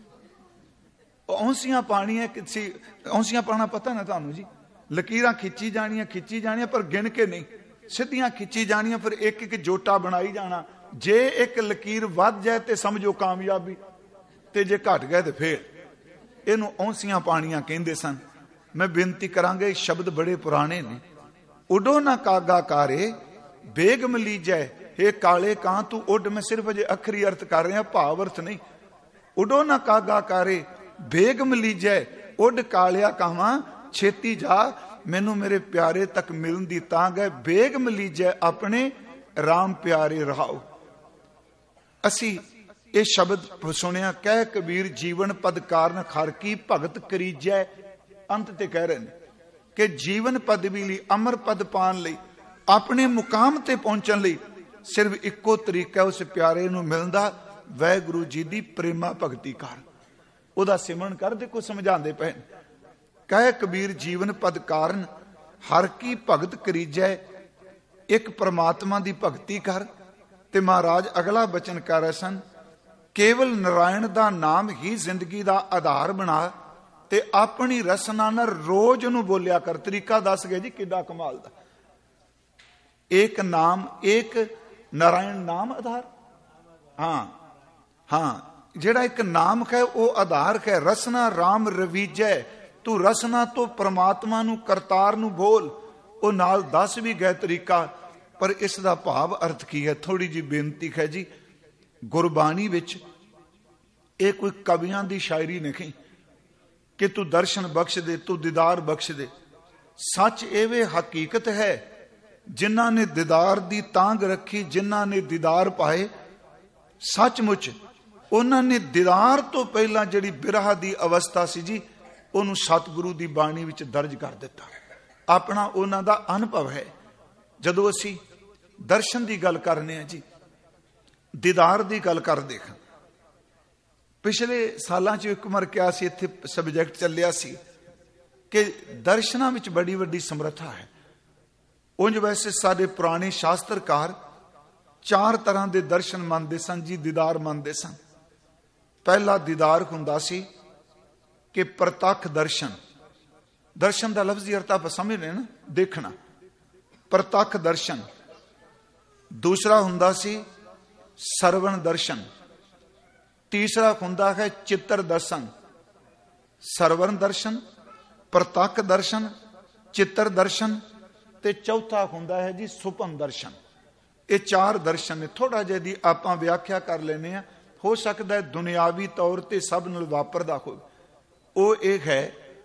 ਔਂਸੀਆਂ ਪਾਣੀਆਂ ਕਿਸੇ, ਔਂਸੀਆਂ ਪਾਣਾ ਪਤਾ ਨਾ ਤੁਹਾਨੂੰ ਜੀ, ਲਕੀਰਾਂ ਖਿੱਚੀ ਜਾਣੀਆਂ ਪਰ ਗਿਣ ਕੇ ਨਹੀਂ, ਸਿੱਧੀਆਂ ਖਿੱਚੀ ਜਾਣੀਆਂ, ਫਿਰ ਇੱਕ ਇੱਕ ਜੋਟਾ ਬਣਾਈ ਜਾਣਾ। ਜੇ ਇੱਕ ਲਕੀਰ ਵੱਧ ਜਾਏ ਤੇ ਸਮਝੋ ਕਾਮਯਾਬੀ, ਤੇ ਜੇ ਘਟ ਗਏ ਤੇ ਫੇਰ। ਇਹਨੂੰ ਔਂਸੀਆਂ ਪਾਣੀਆਂ ਕਹਿੰਦੇ ਸਨ। ਮੈਂ ਬੇਨਤੀ ਕਰਾਂਗੇ, ਸ਼ਬਦ ਬੜੇ ਪੁਰਾਣੇ ਨੇ। ਉਡੋ ਨਾ ਕਾਗਾ ਕਾਰੇ ਬੇਗ ਮਲੀਜੈ, ਇਹ ਕਾਲੇ ਕਾਂ ਤੂੰ ਉੱਡ। ਮੈਂ ਸਿਰਫ ਅਜੇ ਅੱਖਰੀ ਅਰਥ ਕਰ ਰਿਹਾ, ਭਾਵ ਅਰਥ ਨਹੀਂ। ਉਡੋ ਨਾ ਕਾਗਾ ਕਾਰੇ ਬੇਗ ਮਲੀਜੈ, ਉੱਡ ਕਾਲਿਆ ਕਾਵਾਂ ਛੇਤੀ ਜਾ, ਮੈਨੂੰ ਮੇਰੇ ਪਿਆਰੇ ਤੱਕ ਮਿਲਣ ਦੀ ਤਾਂਘ ਹੈ। ਬੇਗ ਮਲੀਜੈ ਆਪਣੇ ਰਾਮ ਪਿਆਰੇ ਰਹਾਓ। ਅਸੀਂ ਇਹ ਸ਼ਬਦ ਸੁਣਿਆ, ਕਹਿ ਕਬੀਰ ਜੀਵਨ ਪਦ ਕਾਰਨ ਹਰ ਕੀ ਭਗਤ ਕਰੀਜੈ। ਅੰਤ ਤੇ ਕਹਿ ਰਹੇ ਨੇ ਕਿ ਜੀਵਨ ਪਦਵੀ ਲਈ, ਅਮਰ ਪਦ ਪਾਉਣ ਲਈ, ਆਪਣੇ ਮੁਕਾਮ ਤੇ ਪਹੁੰਚਣ ਲਈ ਸਿਰਫ ਇੱਕੋ ਤਰੀਕਾ ਉਸ ਪਿਆਰੇ ਨੂੰ ਮਿਲਣ ਦਾ, ਵਾਹਿਗੁਰੂ ਜੀ ਦੀ ਪ੍ਰੇਮਾ ਭਗਤੀ ਕਰ, ਉਹਦਾ ਸਿਮਰਨ ਕਰ। ਦੇਖੋ ਸਮਝਾਉਂਦੇ ਪਏ, ਕਹਿ ਕਬੀਰ ਜੀਵਨ ਪਦ ਕਾਰਨ ਹਰ ਕੀ ਭਗਤ ਕਰੀਜੈ, ਇੱਕ ਪ੍ਰਮਾਤਮਾ ਦੀ ਭਗਤੀ ਕਰ। ਤੇ ਮਹਾਰਾਜ ਅਗਲਾ ਬਚਨ ਕਰ ਰਹੇ ਸਨ, ਕੇਵਲ ਨਾਰਾਇਣ ਦਾ ਨਾਮ ਹੀ ਜ਼ਿੰਦਗੀ ਦਾ ਆਧਾਰ ਬਣਾ, ਤੇ ਆਪਣੀ ਰਸਨਾ ਨਾਲ ਰੋਜ਼ ਉਹਨੂੰ ਬੋਲਿਆ ਕਰ। ਤਰੀਕਾ ਦੱਸ ਗਏ ਜੀ, ਕਿੱਡਾ ਕਮਾਲ ਦਾ। ਇੱਕ ਨਾਮ, ਇੱਕ ਨਾਰਾਇਣ ਨਾਮ ਆਧਾਰ। ਹਾਂ, ਜਿਹੜਾ ਇੱਕ ਨਾਮ ਹੈ ਉਹ ਆਧਾਰ ਹੈ। ਰਸਨਾ ਰਾਮ ਰਵੀਜੈ, ਤੂੰ ਰਸਨਾ ਤੋਂ ਪ੍ਰਮਾਤਮਾ ਨੂੰ, ਕਰਤਾਰ ਨੂੰ ਬੋਲ। ਉਹ ਨਾਲ ਦੱਸ ਵੀ ਗਏ ਤਰੀਕਾ, ਪਰ ਇਸ ਦਾ ਭਾਵ ਅਰਥ ਕੀ ਹੈ? ਥੋੜੀ ਜੀ ਬੇਨਤੀ ਹੈ ਜੀ। ਗੁਰਬਾਣੀ ਵਿੱਚ ਇਹ ਕੋਈ ਕਵੀਆਂ ਦੀ ਸ਼ਾਇਰੀ ਨਹੀਂ ਕਿ ਤੂੰ ਦਰਸ਼ਨ ਬਖਸ਼ ਦੇ, ਤੂੰ ਦੀਦਾਰ ਬਖਸ਼ ਦੇ। ਸੱਚ ਇਹ ਵੇ ਹਕੀਕਤ ਹੈ, ਜਿਨ੍ਹਾਂ ਨੇ ਦੀਦਾਰ ਦੀ ਤਾਂਘ ਰੱਖੀ, ਜਿਨ੍ਹਾਂ ਨੇ ਦੀਦਾਰ ਪਾਏ, ਸੱਚਮੁੱਚ ਉਹਨਾਂ ਨੇ ਦੀਦਾਰ ਤੋਂ ਪਹਿਲਾਂ ਜਿਹੜੀ ਬਿਰਹਾ ਦੀ ਅਵਸਥਾ ਸੀ ਜੀ, ਉਹਨੂੰ ਸਤਿਗੁਰੂ ਦੀ ਬਾਣੀ ਵਿੱਚ ਦਰਜ ਕਰ ਦਿੱਤਾ। ਆਪਣਾ ਉਹਨਾਂ ਦਾ ਅਨੁਭਵ ਹੈ। ਜਦੋਂ ਅਸੀਂ ਦਰਸ਼ਨ ਦੀ ਗੱਲ ਕਰਨੇ ਆ ਜੀ, ਦੀਦਾਰ ਦੀ ਗੱਲ ਕਰਦੇ ਹਾਂ। ਪਿਛਲੇ ਸਾਲਾਂ 'ਚ ਇੱਕ ਵਾਰ ਕਿਹਾ ਸੀ, ਇੱਥੇ ਸਬਜੈਕਟ ਚੱਲਿਆ ਸੀ ਕਿ ਦਰਸ਼ਨਾਂ ਵਿੱਚ ਬੜੀ ਵੱਡੀ ਸਮਰੱਥਾ ਹੈ। ਉਂਝ ਵੈਸੇ ਸਾਡੇ ਪੁਰਾਣੇ ਸ਼ਾਸਤਰਕਾਰ 4 ਤਰ੍ਹਾਂ ਦੇ ਦਰਸ਼ਨ ਮੰਨਦੇ ਸਨ ਜੀ, ਦੀਦਾਰ ਮੰਨਦੇ ਸਨ। ਪਹਿਲਾ ਦੀਦਾਰ ਹੁੰਦਾ ਸੀ ਕਿ ਪ੍ਰਤੱਖ ਦਰਸ਼ਨ। ਦਰਸ਼ਨ ਦਾ ਲਫ਼ਜ਼ੀ ਅਰਥ ਆਪਾਂ ਸਮਝ ਰਹੇ ਨਾ, ਦੇਖਣਾ, ਪ੍ਰਤੱਖ ਦਰਸ਼ਨ। ਦੂਸਰਾ ਹੁੰਦਾ ਸੀ ਸਰਵਣ ਦਰਸ਼ਨ। ਤੀਸਰਾ ਹੁੰਦਾ ਹੈ ਚਿੱਤਰ ਦਰਸ਼ਨ। ਸਰਵਣ ਦਰਸ਼ਨ, ਪ੍ਰਤੱਖ ਦਰਸ਼ਨ, ਚਿੱਤਰ ਦਰਸ਼ਨ, ਤੇ ਚੌਥਾ ਹੁੰਦਾ ਹੈ ਜੀ ਸੁਪਨ ਦਰਸ਼ਨ। ਇਹ 4 ਦਰਸ਼ਨ ਨੇ। ਥੋੜਾ ਜਿਹਾ ਦੀ ਆਪਾਂ ਵਿਆਖਿਆ ਕਰ ਲੈਨੇ ਆ, ਹੋ ਸਕਦਾ ਹੈ ਦੁਨਿਆਵੀ ਤੌਰ ਤੇ ਸਭ ਨਾਲ ਵਾਪਰਦਾ ਹੋਵੇ। ਉਹ ਇਹ ਹੈ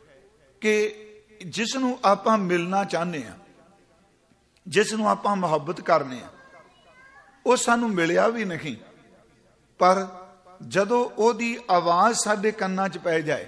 ਕਿ ਜਿਸ ਨੂੰ ਆਪਾਂ ਮਿਲਣਾ ਚਾਹੁੰਦੇ ਆ, ਜਿਸ ਨੂੰ ਆਪਾਂ ਮੁਹੱਬਤ ਕਰਨੇ ਆ, ਉਹ ਸਾਨੂੰ ਮਿਲਿਆ ਵੀ ਨਹੀਂ, ਪਰ ਜਦੋਂ ਉਹਦੀ ਆਵਾਜ਼ ਸਾਡੇ ਕੰਨਾਂ 'ਚ ਪੈ ਜਾਏ,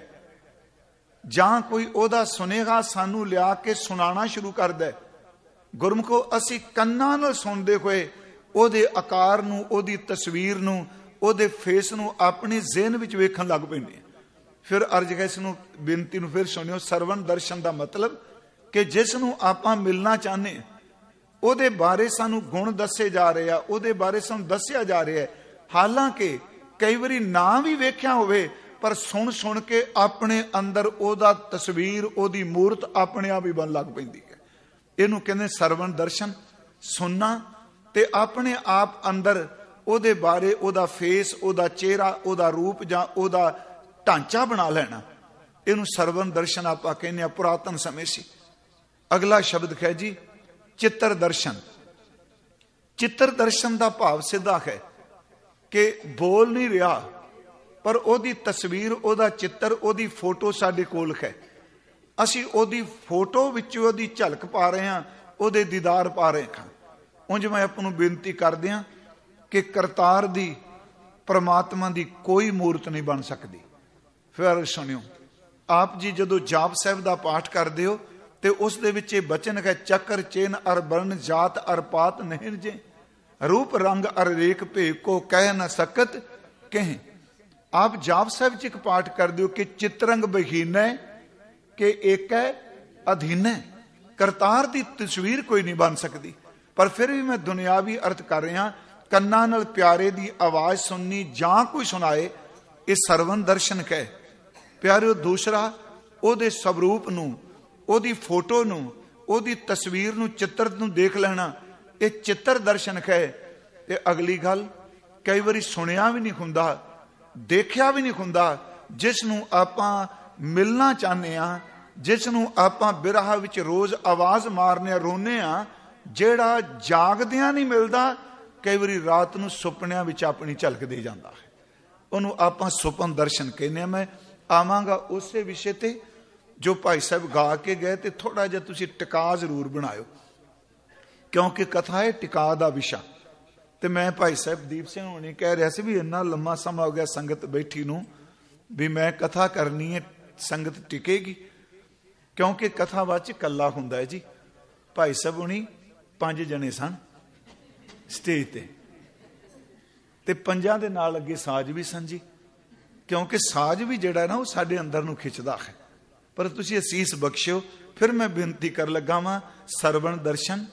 ਜਾਂ ਕੋਈ ਉਹਦਾ ਸੁਨੇਹਾ ਸਾਨੂੰ ਲਿਆ ਕੇ ਸੁਣਾਉਣਾ ਸ਼ੁਰੂ ਕਰਦਾ, ਗੁਰਮੁਖੋ ਅਸੀਂ ਕੰਨਾਂ ਨਾਲ ਸੁਣਦੇ ਹੋਏ ਉਹਦੇ ਆਕਾਰ ਨੂੰ, ਉਹਦੀ ਤਸਵੀਰ ਨੂੰ, ਉਹਦੇ ਫੇਸ ਨੂੰ ਆਪਣੇ ਜ਼ਿਹਨ ਵਿੱਚ ਵੇਖਣ ਲੱਗ ਪੈਂਦੇ। ਫਿਰ ਅਰਜ਼ ਹੈ, ਇਸ ਨੂੰ ਬੇਨਤੀ ਨੂੰ ਫਿਰ ਸੁਣਿਓ। ਸਰਵਣ ਦਰਸ਼ਨ ਦਾ ਮਤਲਬ ਕਿ ਜਿਸ ਨੂੰ ਆਪਾਂ ਮਿਲਣਾ ਚਾਹੁੰਦੇ, ਉਹਦੇ ਬਾਰੇ ਸਾਨੂੰ ਗੁਣ ਦੱਸੇ ਜਾ ਰਹੇ ਆ, ਉਹਦੇ ਬਾਰੇ ਸਾਨੂੰ ਦੱਸਿਆ ਜਾ ਰਿਹਾ ਹੈ। ਹਾਲਾਂਕਿ ਕਈ ਵਾਰੀ ਨਾ ਵੀ ਵੇਖਿਆ ਹੋਵੇ, ਪਰ ਸੁਣ ਸੁਣ ਕੇ ਆਪਣੇ ਅੰਦਰ ਉਹਦਾ ਤਸਵੀਰ, ਉਹਦੀ ਮੂਰਤ ਆਪਣੇ ਆਪ ਹੀ ਬਣ ਲੱਗ ਪੈਂਦੀ ਹੈ। ਇਹਨੂੰ ਕਹਿੰਦੇ ਸਰਵਣ ਦਰਸ਼ਨ। ਸੁਣਨਾ ਤੇ ਆਪਣੇ ਆਪ ਅੰਦਰ ਉਹਦੇ ਬਾਰੇ, ਉਹਦਾ ਫੇਸ, ਉਹਦਾ ਚਿਹਰਾ, ਉਹਦਾ ਰੂਪ ਜਾਂ ਉਹਦਾ ਢਾਂਚਾ ਬਣਾ ਲੈਣਾ, ਇਹਨੂੰ ਸਰਵਣ ਦਰਸ਼ਨ ਆਪਾਂ ਕਹਿੰਦੇ ਆ। ਪੁਰਾਤਨ ਸਮੇਂ ਸੀ। ਅਗਲਾ ਸ਼ਬਦ ਹੈ ਜੀ ਚਿੱਤਰ ਦਰਸ਼ਨ। ਚਿੱਤਰ ਦਰਸ਼ਨ ਦਾ ਭਾਵ ਸਿੱਧਾ ਹੈ ਕਿ ਬੋਲ ਨਹੀਂ ਰਿਹਾ, ਪਰ ਉਹਦੀ ਤਸਵੀਰ, ਉਹਦਾ ਚਿੱਤਰ, ਉਹਦੀ ਫੋਟੋ ਸਾਡੇ ਕੋਲ ਹੈ। ਅਸੀਂ ਉਹਦੀ ਫੋਟੋ ਵਿੱਚ ਉਹਦੀ ਝਲਕ ਪਾ ਰਹੇ ਹਾਂ, ਉਹਦੇ ਦੀਦਾਰ ਪਾ ਰਹੇ ਹਾਂ। ਉਂਝ ਮੈਂ ਆਪ ਨੂੰ ਬੇਨਤੀ ਕਰਦੇ ਹਾਂ ਕਿ ਕਰਤਾਰ ਦੀ, ਪਰਮਾਤਮਾ ਦੀ ਕੋਈ ਮੂਰਤ ਨਹੀਂ ਬਣ ਸਕਦੀ। ਫਿਰ ਸੁਣਿਓ, ਆਪ ਜੀ ਜਦੋਂ ਜਾਪ ਸਾਹਿਬ ਦਾ ਪਾਠ ਕਰਦੇ ਹੋ ਤੇ ਉਸ ਦੇ ਵਿੱਚ ਇਹ ਬਚਨ ਹੈ, ਚੱਕਰ ਚੇਨ ਅਰ ਬਰਨ ਜਾਤ ਅਰ ਪਾਤ ਨਹੀਂ ਜੇ, ਰੂਪ ਰੰਗ ਅਰ ਰੇਖ ਭੇਖ ਕੋ ਕਹਿ ਨਾ ਸਕਤ ਕਹੇ। ਆਪ ਜਾਪ ਸਾਹਿਬ ਚ ਇੱਕ ਪਾਠ ਕਰ ਦਿਓ ਕਿ ਚਿਤਰੰਗ ਬਹੀਨੈ ਕਿ ਏਕੈ ਅਧੀਨੈ। ਕਰਤਾਰ ਦੀ ਤਸਵੀਰ ਕੋਈ ਨਹੀਂ ਬਣ ਸਕਦੀ, ਪਰ ਫਿਰ ਵੀ ਮੈਂ ਦੁਨਿਆਵੀ ਅਰਥ ਕਰ ਰਿਹਾ। ਕੰਨਾਂ ਨਾਲ ਪਿਆਰੇ ਦੀ ਆਵਾਜ਼ ਸੁਣਨੀ ਜਾਂ ਕੋਈ ਸੁਣਾਏ, ਇਹ ਸਰਵਨ ਦਰਸ਼ਨ ਕਹਿ। ਪਿਆਰਿਓ, ਦੂਸਰਾ ਉਹਦੇ ਸਵਰੂਪ ਨੂੰ, ਉਹਦੀ ਫੋਟੋ ਨੂੰ, ਉਹਦੀ ਤਸਵੀਰ ਨੂੰ, ਚਿੱਤਰ ਨੂੰ ਦੇਖ ਲੈਣਾ, ਇਹ ਚਿੱਤਰ ਦਰਸ਼ਨ ਹੈ। ਤੇ ਅਗਲੀ ਗੱਲ, ਕਈ ਵਾਰੀ ਸੁਣਿਆ ਵੀ ਨਹੀਂ ਹੁੰਦਾ, ਦੇਖਿਆ ਵੀ ਨਹੀਂ ਹੁੰਦਾ, ਜਿਸ ਨੂੰ ਆਪਾਂ ਮਿਲਣਾ ਚਾਹੁੰਦੇ ਹਾਂ, ਜਿਸ ਨੂੰ ਆਪਾਂ ਬਿਰਹਾ ਵਿੱਚ ਰੋਜ਼ ਆਵਾਜ਼ ਮਾਰਨੇ ਰੋਨੇ ਆ, ਜਿਹੜਾ ਜਾਗਦਿਆਂ ਨਹੀਂ ਮਿਲਦਾ, ਕਈ ਵਾਰੀ ਰਾਤ ਨੂੰ ਸੁਪਨਿਆਂ ਵਿੱਚ ਆਪਣੀ ਝਲਕ ਦੇ ਜਾਂਦਾ ਹੈ, ਉਹਨੂੰ ਆਪਾਂ ਸੁਪਨ ਦਰਸ਼ਨ ਕਹਿੰਦੇ ਆ। ਮੈਂ ਆਵਾਂਗਾ ਉਸੇ ਵਿਸ਼ੇ ਤੇ ਜੋ ਭਾਈ ਸਾਹਿਬ ਗਾ ਕੇ ਗਏ, ਤੇ ਥੋੜਾ ਜਿਹਾ ਤੁਸੀਂ ਟਿਕਾ ਜ਼ਰੂਰ ਬਣਾਇਓ, ਕਿਉਂਕਿ ਕਥਾ ਹੈ ਟਿਕਾ ਦਾ ਵਿਸ਼ਾ। ਤੇ ਮੈਂ ਭਾਈ ਸਾਹਿਬ ਦੀਪ ਸਿੰਘ ਹੋਣੀ ਕਹਿ ਰਿਹਾ ਸੀ ਵੀ ਇੰਨਾ ਲੰਮਾ ਸਮਾਂ ਹੋ ਗਿਆ ਸੰਗਤ ਬੈਠੀ ਨੂੰ, ਵੀ ਮੈਂ ਕਥਾ ਕਰਨੀ ਹੈ, ਸੰਗਤ ਟਿਕੇਗੀ, ਕਿਉਂਕਿ ਕਥਾ ਬਾਅਦ ਚ ਇਕੱਲਾ ਹੁੰਦਾ ਹੈ ਜੀ। ਭਾਈ ਸਾਹਿਬ ਹੁਣੀ 5 ਜਣੇ ਸਨ ਸਟੇਜ ਤੇ 5 ਦੇ ਨਾਲ ਅੱਗੇ ਸਾਜ਼ ਵੀ ਸਨ ਜੀ, ਕਿਉਂਕਿ ਸਾਜ਼ ਵੀ ਜਿਹੜਾ ਨਾ ਉਹ ਸਾਡੇ ਅੰਦਰ ਨੂੰ ਖਿੱਚਦਾ ਹੈ। ਪਰ ਤੁਸੀਂ ਅਸੀਸ ਬਖਸ਼ਿਓ, ਫਿਰ ਮੈਂ ਬੇਨਤੀ ਕਰ ਲੱਗਾ ਵਾਂ, ਸਰਵਣ ਦਰਸ਼ਨ,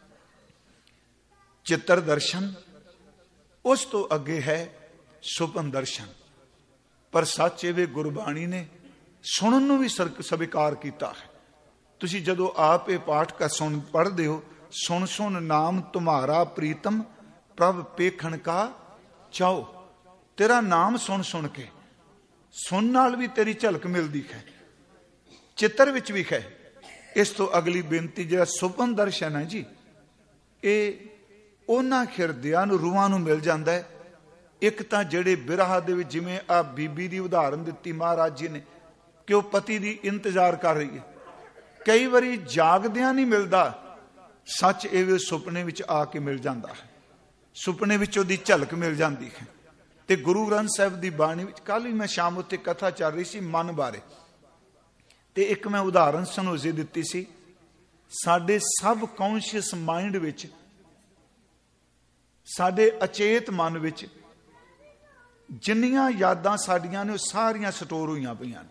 ਚਿੱਤਰ ਦਰਸ਼ਨ, ਉਸ ਤੋਂ ਅੱਗੇ ਹੈ ਸੁਪਨ ਦਰਸ਼ਨ। ਪਰ ਸੱਚ ਇਹ ਵੇ ਗੁਰਬਾਣੀ ਨੇ ਸੁਣਨ ਨੂੰ ਵੀ ਸਵੀਕਾਰ ਕੀਤਾ ਹੈ। ਤੁਸੀਂ ਜਦੋਂ ਆਪ ਇਹ ਪਾਠ ਕਾ ਸੁਣ ਪੜ੍ਹਦੇ ਹੋ, ਸੁਣ ਸੁਣ ਨਾਮ ਤੁਮਾਰਾ ਪ੍ਰੀਤਮ ਪ੍ਰਭ ਪੇਖਣ ਕਾ ਚਾਓ। ਤੇਰਾ ਨਾਮ ਸੁਣ ਸੁਣ ਕੇ, ਸੁਣ ਨਾਲ ਵੀ ਤੇਰੀ ਝਲਕ ਮਿਲਦੀ ਹੈ, ਚਿੱਤਰ ਵਿੱਚ ਵੀ ਹੈ। ਇਸ ਤੋਂ ਅਗਲੀ ਬੇਨਤੀ, ਜਿਹੜਾ ਸੁਪਨ ਦਰਸ਼ਨ ਹੈ ਜੀ, ਇਹ ਉਹਨਾਂ ਹਿਰਦਿਆਂ ਨੂੰ, ਰੂਹਾਂ ਨੂੰ ਮਿਲ ਜਾਂਦਾ ਹੈ। ਇੱਕ ਤਾਂ ਜਿਹੜੇ ਬਿਰਹਾ ਦੇ ਵਿੱਚ, ਜਿਵੇਂ ਆ ਬੀਬੀ ਦੀ ਉਦਾਹਰਨ ਦਿੱਤੀ ਮਹਾਰਾਜ ਜੀ ਨੇ, ਕਿ ਉਹ ਪਤੀ ਦੀ ਇੰਤਜ਼ਾਰ ਕਰ ਰਹੀ ਹੈ, ਕਈ ਵਾਰੀ ਜਾਗਦਿਆਂ ਨਹੀਂ ਮਿਲਦਾ, ਸੱਚ ਇਹ ਵੀ ਸੁਪਨੇ ਵਿੱਚ ਆ ਕੇ ਮਿਲ ਜਾਂਦਾ ਹੈ, ਸੁਪਨੇ ਵਿੱਚ ਉਹਦੀ ਝਲਕ ਮਿਲ ਜਾਂਦੀ ਹੈ। ਤੇ ਗੁਰੂ ਗ੍ਰੰਥ ਸਾਹਿਬ ਦੀ ਬਾਣੀ ਵਿੱਚ, ਕੱਲ ਵੀ ਮੈਂ ਸ਼ਾਮ ਉੱਤੇ ਕਥਾ ਚੱਲ ਰਹੀ ਸੀ ਮਨ ਬਾਰੇ, ਤੇ ਇੱਕ ਮੈਂ ਉਦਾਹਰਨ ਸਨੋਜ਼ੇ ਦਿੱਤੀ ਸੀ। ਸਾਡੇ ਸਬ ਕੌਨਸ਼ੀਅਸ ਮਾਈਂਡ ਵਿੱਚ, ਸਾਡੇ ਅਚੇਤ ਮਨ ਵਿੱਚ ਜਿੰਨੀਆਂ ਯਾਦਾਂ ਸਾਡੀਆਂ ਨੇ, ਉਹ ਸਾਰੀਆਂ ਸਟੋਰ ਹੋਈਆਂ ਪਈਆਂ ਨੇ।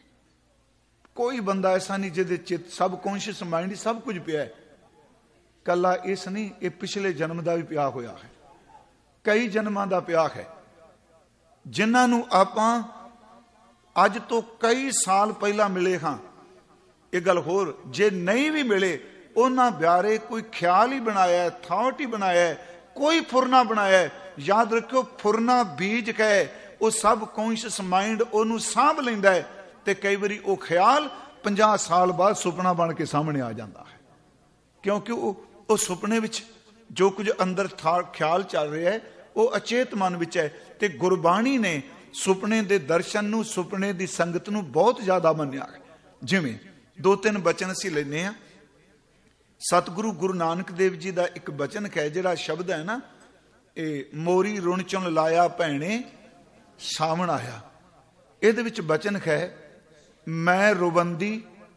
ਕੋਈ ਬੰਦਾ ਐਸਾ ਨਹੀਂ ਜਿਹਦੇ ਚਿੱਤ ਸਬ ਕੌਨਸ਼ੀਅਸ ਮਾਈਂਡ ਸਭ ਕੁਝ ਪਿਆ ਹੈ। ਕੱਲਾ ਇਸ ਨਹੀਂ, ਇਹ ਪਿਛਲੇ ਜਨਮ ਦਾ ਵੀ ਪਿਆ ਹੋਇਆ ਹੈ, ਕਈ ਜਨਮਾਂ ਦਾ ਪਿਆ ਹੈ, ਜਿਨ੍ਹਾਂ ਨੂੰ ਆਪਾਂ ਅੱਜ ਤੋਂ ਕਈ ਸਾਲ ਪਹਿਲਾਂ ਮਿਲੇ ਹਾਂ। ਇਹ ਗੱਲ ਹੋਰ, ਜੇ ਨਹੀਂ ਵੀ ਮਿਲੇ, ਉਹਨਾਂ ਬਾਰੇ ਕੋਈ ਖਿਆਲ ਹੀ ਬਣਾਇਆ, ਥਾਟ ਹੀ ਬਣਾਇਆ, ਕੋਈ ਫੁਰਨਾ ਬਣਾਇਆ। ਯਾਦ ਰੱਖਿਓ, ਫੁਰਨਾ ਬੀਜ ਕਹੇ, ਉਹ ਸਬ ਕੌਨਸ਼ੀਅਸ ਮਾਈਂਡ ਉਹਨੂੰ ਸਾਂਭ ਲੈਂਦਾ ਹੈ, ਤੇ ਕਈ ਵਾਰੀ ਉਹ ਖਿਆਲ 50 ਸਾਲ ਬਾਅਦ ਸੁਪਨਾ ਬਣ ਕੇ ਸਾਹਮਣੇ ਆ ਜਾਂਦਾ ਹੈ, ਕਿਉਂਕਿ ਉਹ ਸੁਪਨੇ ਵਿੱਚ ਜੋ ਕੁਝ ਅੰਦਰ ਖਿਆਲ ਚੱਲ ਰਿਹਾ ਹੈ, ਉਹ ਅਚੇਤ ਮਨ ਵਿੱਚ ਹੈ। ਤੇ ਗੁਰਬਾਣੀ ਨੇ ਸੁਪਨੇ ਦੇ ਦਰਸ਼ਨ ਨੂੰ, ਸੁਪਨੇ ਦੀ ਸੰਗਤ ਨੂੰ ਬਹੁਤ ਜ਼ਿਆਦਾ ਮੰਨਿਆ ਹੈ। ਜਿਵੇਂ 2-3 ਬਚਨ ਅਸੀਂ ਲੈਨੇ ਆ। ਸਤਿਗੁਰੂ ਗੁਰੂ ਨਾਨਕ ਦੇਵ ਜੀ ਦਾ ਇੱਕ ਬਚਨ ਹੈ, ਜਿਹੜਾ ਸ਼ਬਦ ਹੈ ਨਾ, ਇਹ ਮੋਰੀ ਰੁਣ ਚੁਣ ਲਾਇਆ ਭੈਣੇ ਸਾਵਣ ਆਇਆ। ਇਹਦੇ ਵਿੱਚ ਬਚਨ ਹੈ, ਮੈਂ ਰੁਬੰਦੀ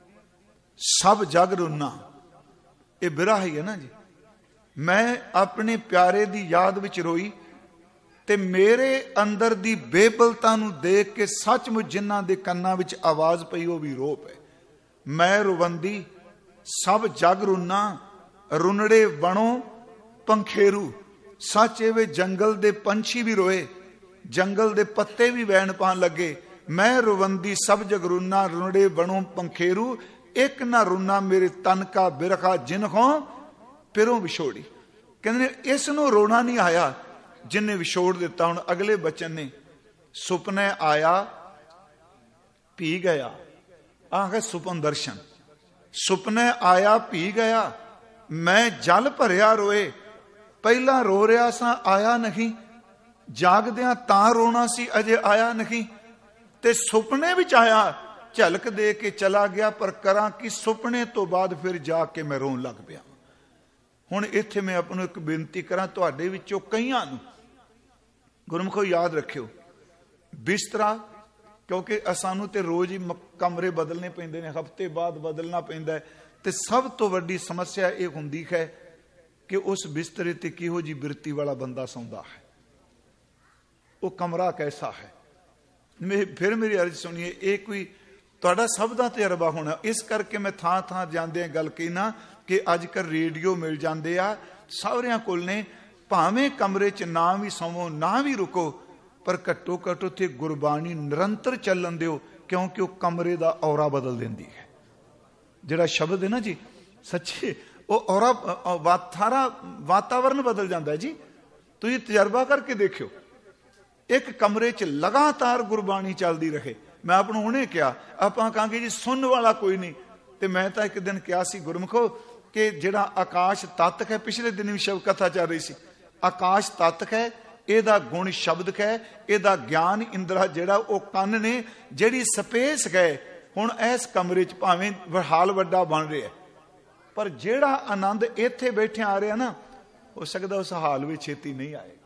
ਸਭ ਜਗ ਰੁਨਾ। ਇਹ ਬਿਰਹਾ ਹੀ ਹੈ ਨਾ ਜੀ। ਮੈਂ ਆਪਣੇ ਪਿਆਰੇ ਦੀ ਯਾਦ ਵਿੱਚ ਰੋਈ, ਤੇ ਮੇਰੇ ਅੰਦਰ ਦੀ ਬੇਬਲਤਾ ਨੂੰ ਦੇਖ ਕੇ ਸੱਚਮੁੱਚ ਜਿਨ੍ਹਾਂ ਦੇ ਕੰਨਾਂ ਵਿੱਚ ਆਵਾਜ਼ ਪਈ, ਉਹ ਵੀ ਰੋ ਪਏ। ਮੈਂ ਰੁਬੰਦੀ ਸਭ ਜਗ ਰੁਨਾ, ਰੁਨੜੇ ਵਣੋ ਪੰਖੇਰੂ। ਸੱਚ ਇਹ ਜੰਗਲ ਦੇ ਪੰਛੀ ਵੀ ਰੋਏ, ਜੰਗਲ ਦੇ ਪੱਤੇ ਵੀ ਵੈਣ ਪਾਣ ਲੱਗੇ। ਮੈਂ ਰੁਬੰਦੀ ਸਭ ਜਗ ਰੁਨਾ, ਰੁਨੜੇ ਵਣੋ ਪੰਖੇਰੂ। ਇੱਕ ਨਾ ਰੁਨਾ ਮੇਰੇ ਤਨ ਕਾ ਬਿਰਖਾ, ਜਿਨਖੋਂ ਪਿਰੋਂ ਵਿਛੋੜੀ। ਕਹਿੰਦੇ ਨੇ ਇਸ ਨੂੰ ਰੋਣਾ ਨਹੀਂ ਆਇਆ ਜਿਨਨੇ ਵਿਛੋੜ ਦਿੱਤਾ। ਹੁਣ ਅਗਲੇ ਬਚਨ ਨੇ, ਸੁਪਨੇ ਆਇਆ ਪੀ ਗਿਆ। ਆਹ ਹੈ ਸੁਪਨ ਦਰਸ਼ਨ। ਸੁਪਨੇ ਆਇਆ ਪੀ ਗਿਆ, ਮੈਂ ਜਲ ਭਰਿਆ ਰੋਏ। ਪਹਿਲਾਂ ਰੋ ਰਿਹਾ ਸਾਂ, ਆਇਆ ਨਹੀਂ, ਜਾਗਦਿਆਂ ਤਾਂ ਰੋਣਾ ਸੀ, ਅਜੇ ਆਇਆ ਨਹੀਂ। ਤੇ ਸੁਪਨੇ ਵਿੱਚ ਆਇਆ, ਝਲਕ ਦੇ ਕੇ ਚਲਾ ਗਿਆ, ਪਰ ਕਰਾਂ ਕਿ ਸੁਪਨੇ ਤੋਂ ਬਾਅਦ ਫਿਰ ਜਾ ਕੇ ਮੈਂ ਰੋਣ ਲੱਗ ਪਿਆ। ਹੁਣ ਇੱਥੇ ਮੈਂ ਆਪ ਨੂੰ ਇੱਕ ਬੇਨਤੀ ਕਰਾਂ, ਤੁਹਾਡੇ ਵਿੱਚੋਂ ਕਈਆਂ ਨੂੰ, ਗੁਰਮੁਖੋ ਯਾਦ ਰੱਖਿਓ, ਬਿਸਤਰਾ, ਕਿਉਂਕਿ ਸਾਨੂੰ ਤੇ ਰੋਜ਼ ਹੀ ਕਮਰੇ ਬਦਲਨੇ ਪੈਂਦੇ ਨੇ, ਹਫ਼ਤੇ ਬਾਅਦ ਬਦਲਣਾ ਪੈਂਦਾ ਹੈ, ਤੇ ਸਭ ਤੋਂ ਵੱਡੀ ਸਮੱਸਿਆ ਇਹ ਹੁੰਦੀ ਹੈ ਕਿ ਉਸ ਬਿਸਤਰੇ ਤੇ ਕਿਹੋ ਜੀ ਬਿਰਤੀ ਵਾਲਾ ਬੰਦਾ ਸੌਂਦਾ ਹੈ, ਉਹ ਕਮਰਾ ਕੈਸਾ ਹੈ। ਫਿਰ ਮੇਰੀ ਅਰਜ਼ ਸੁਣੀਏ, ਇਹ ਕੋਈ ਤੁਹਾਡਾ ਸਭ ਦਾ ਤਜਰਬਾ ਹੋਣਾ। ਇਸ ਕਰਕੇ ਮੈਂ ਥਾਂ ਥਾਂ ਜਾਂਦਿਆਂ ਗੱਲ ਕਹਿਣਾ ਕਿ ਅੱਜ ਕੱਲ੍ਹ ਰੇਡੀਓ ਮਿਲ ਜਾਂਦੇ ਆ, ਸਾਰਿਆਂ ਕੋਲ ਨੇ। ਭਾਵੇਂ ਕਮਰੇ 'ਚ ਨਾ ਵੀ ਸੌਵੋ, ਨਾ ਵੀ ਰੁਕੋ, ਪਰ ਘੱਟੋ ਘੱਟ ਉੱਥੇ ਗੁਰਬਾਣੀ ਨਿਰੰਤਰ ਚੱਲਣ ਦਿਓ, ਕਿਉਂਕਿ ਉਹ ਕਮਰੇ ਦਾ ਔਰਾ ਬਦਲ ਦਿੰਦੀ ਹੈ। ਜਿਹੜਾ ਸ਼ਬਦ ਹੈ ਨਾ ਜੀ, ਸੱਚੇ ਉਹ ਔਰਾ, ਸਾਰਾ ਵਾਤਾਵਰਨ ਬਦਲ ਜਾਂਦਾ ਹੈ ਜੀ। ਤੁਸੀਂ ਤਜਰਬਾ ਕਰਕੇ ਦੇਖਿਓ, ਇੱਕ ਕਮਰੇ 'ਚ ਲਗਾਤਾਰ ਗੁਰਬਾਣੀ ਚੱਲਦੀ ਰਹੇ। ਮੈਂ ਆਪ ਨੂੰ ਹੁਣੇ ਕਿਹਾ, ਆਪਾਂ ਕਹਾਂਗੇ ਜੀ ਸੁਣਨ ਵਾਲਾ ਕੋਈ ਨਹੀਂ, ਤੇ ਮੈਂ ਤਾਂ ਇੱਕ ਦਿਨ ਕਿਹਾ ਸੀ ਗੁਰਮੁਖੋ ਕਿ ਜਿਹੜਾ ਆਕਾਸ਼ ਤੱਤ ਹੈ, ਪਿਛਲੇ ਦਿਨ ਵੀ ਸ਼ਬਦ ਕਥਾ ਚੱਲ ਰਹੀ ਸੀ, ਆਕਾਸ਼ ਤੱਤ ਹੈ, ਇਹਦਾ ਗੁਣ ਸ਼ਬਦ ਹੈ, ਇਹਦਾ ਗਿਆਨ ਇੰਦਰਾ ਜਿਹੜਾ ਉਹ ਕੰਨ ਨੇ, ਜਿਹੜੀ ਸਪੇਸ ਗਏ ਹੁਣ ਇਸ ਕਮਰੇ 'ਚ ਭਾਵੇਂ ਹਾਲ ਵੱਡਾ ਬਣ ਰਿਹਾ, ਪਰ ਜਿਹੜਾ ਆਨੰਦ ਇੱਥੇ ਬੈਠੇ ਆ ਰਿਹਾ ਨਾ, ਹੋ ਸਕਦਾ ਉਸ ਹਾਲ ਵਿੱਚ ਛੇਤੀ ਨਹੀਂ ਆਏਗਾ,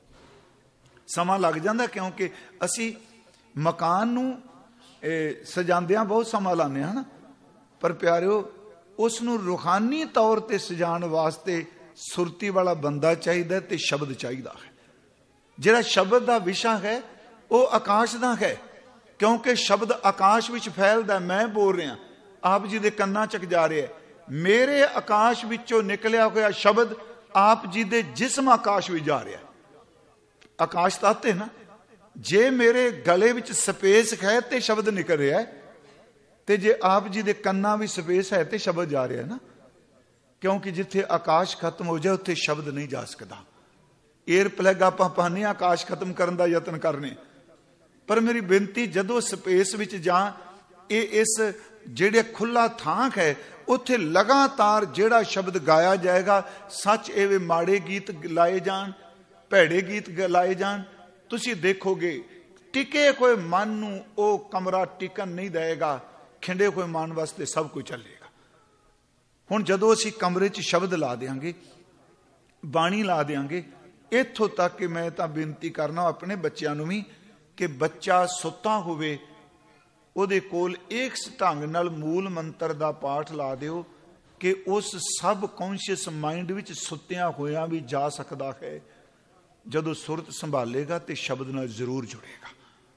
ਸਮਾਂ ਲੱਗ ਜਾਂਦਾ। ਕਿਉਂਕਿ ਅਸੀਂ ਮਕਾਨ ਨੂੰ ਸਜਾਉਂਦਿਆਂ ਬਹੁਤ ਸਮਾਂ ਲਾਉਂਦੇ ਹਾਂ ਨਾ, ਪਰ ਪਿਆਰਿਓ ਉਸ ਨੂੰ ਰੂਹਾਨੀ ਤੌਰ ਤੇ ਸਜਾਉਣ ਵਾਸਤੇ ਸੁਰਤੀ ਵਾਲਾ ਬੰਦਾ ਚਾਹੀਦਾ ਤੇ ਸ਼ਬਦ ਚਾਹੀਦਾ ਹੈ। ਜਿਹੜਾ ਸ਼ਬਦ ਦਾ ਵਿਸ਼ਾ ਹੈ ਉਹ ਆਕਾਸ਼ ਦਾ ਹੈ, ਕਿਉਂਕਿ ਸ਼ਬਦ ਆਕਾਸ਼ ਵਿੱਚ ਫੈਲਦਾ। ਮੈਂ ਬੋਲ ਰਿਹਾ, ਆਪ ਜੀ ਦੇ ਕੰਨਾਂ ਚੱਕ ਜਾ ਰਿਹਾ, ਮੇਰੇ ਆਕਾਸ਼ ਵਿੱਚੋਂ ਨਿਕਲਿਆ ਹੋਇਆ ਸ਼ਬਦ ਆਪ ਜੀ ਦੇ ਜਿਸਮ ਆਕਾਸ਼ ਵਿੱਚ ਜਾ ਰਿਹਾ। ਆਕਾਸ਼ ਤੱਤ ਹੈ ਨਾ, ਜੇ ਮੇਰੇ ਗਲੇ ਵਿੱਚ ਸਪੇਸ ਹੈ ਤੇ ਸ਼ਬਦ ਨਿਕਲ ਰਿਹਾ ਹੈ, ਤੇ ਜੇ ਆਪ ਜੀ ਦੇ ਕੰਨਾਂ ਵਿੱਚ ਸਪੇਸ ਹੈ ਤੇ ਸ਼ਬਦ ਜਾ ਰਿਹਾ ਨਾ, ਕਿਉਂਕਿ ਜਿੱਥੇ ਆਕਾਸ਼ ਖਤਮ ਹੋ ਜਾਏ ਉੱਥੇ ਸ਼ਬਦ ਨਹੀਂ ਜਾ ਸਕਦਾ। ਏਅਰ ਪਲੱਗ ਆਪਾਂ ਪਾਉਂਦੇ ਹਾਂ ਆਕਾਸ਼ ਖਤਮ ਕਰਨ ਦਾ ਯਤਨ ਕਰਨੇ, ਪਰ ਮੇਰੀ ਬੇਨਤੀ, ਜਦੋਂ ਸਪੇਸ ਵਿੱਚ ਜਾ, ਇਹ ਇਸ ਜਿਹੜੇ ਖੁੱਲਾ ਥਾਂ ਹੈ ਉੱਥੇ ਲਗਾਤਾਰ ਜਿਹੜਾ ਸ਼ਬਦ ਗਾਇਆ ਜਾਏਗਾ, ਸੱਚ ਇਹ ਮਾੜੇ ਗੀਤ ਲਾਏ ਜਾਣ, ਭੈੜੇ ਗੀਤ ਲਾਏ ਜਾਣ, ਤੁਸੀਂ ਦੇਖੋਗੇ ਟਿਕੇ ਹੋਏ ਮਨ ਨੂੰ ਉਹ ਕਮਰਾ ਟਿਕਣ ਨਹੀਂ ਦੇਗਾ, ਖਿੰਡੇ ਹੋਏ ਮਨ ਵਾਸਤੇ ਸਭ ਕੁਝ ਚੱਲੇਗਾ। ਹੁਣ ਜਦੋਂ ਅਸੀਂ ਕਮਰੇ 'ਚ ਸ਼ਬਦ ਲਾ ਦਿਆਂਗੇ, ਬਾਣੀ ਲਾ ਦਿਆਂਗੇ, ਇੱਥੋਂ ਤੱਕ ਕਿ ਮੈਂ ਤਾਂ ਬੇਨਤੀ ਕਰਨਾ ਆਪਣੇ ਬੱਚਿਆਂ ਨੂੰ ਵੀ ਕਿ ਬੱਚਾ ਸੁੱਤਾ ਹੋਵੇ, ਉਹਦੇ ਕੋਲ ਇਸ ਢੰਗ ਨਾਲ ਮੂਲ ਮੰਤਰ ਦਾ ਪਾਠ ਲਾ ਦਿਓ ਕਿ ਉਸ ਸਬ ਕੌਂਸ਼ੀਅਸ ਮਾਈਂਡ ਵਿੱਚ ਸੁੱਤਿਆਂ ਹੋਇਆਂ ਵੀ ਜਾ ਸਕਦਾ ਹੈ। ਜਦੋਂ ਸੁਰਤ ਸੰਭਾਲੇਗਾ ਤੇ ਸ਼ਬਦ ਨਾਲ ਜ਼ਰੂਰ ਜੁੜੇਗਾ।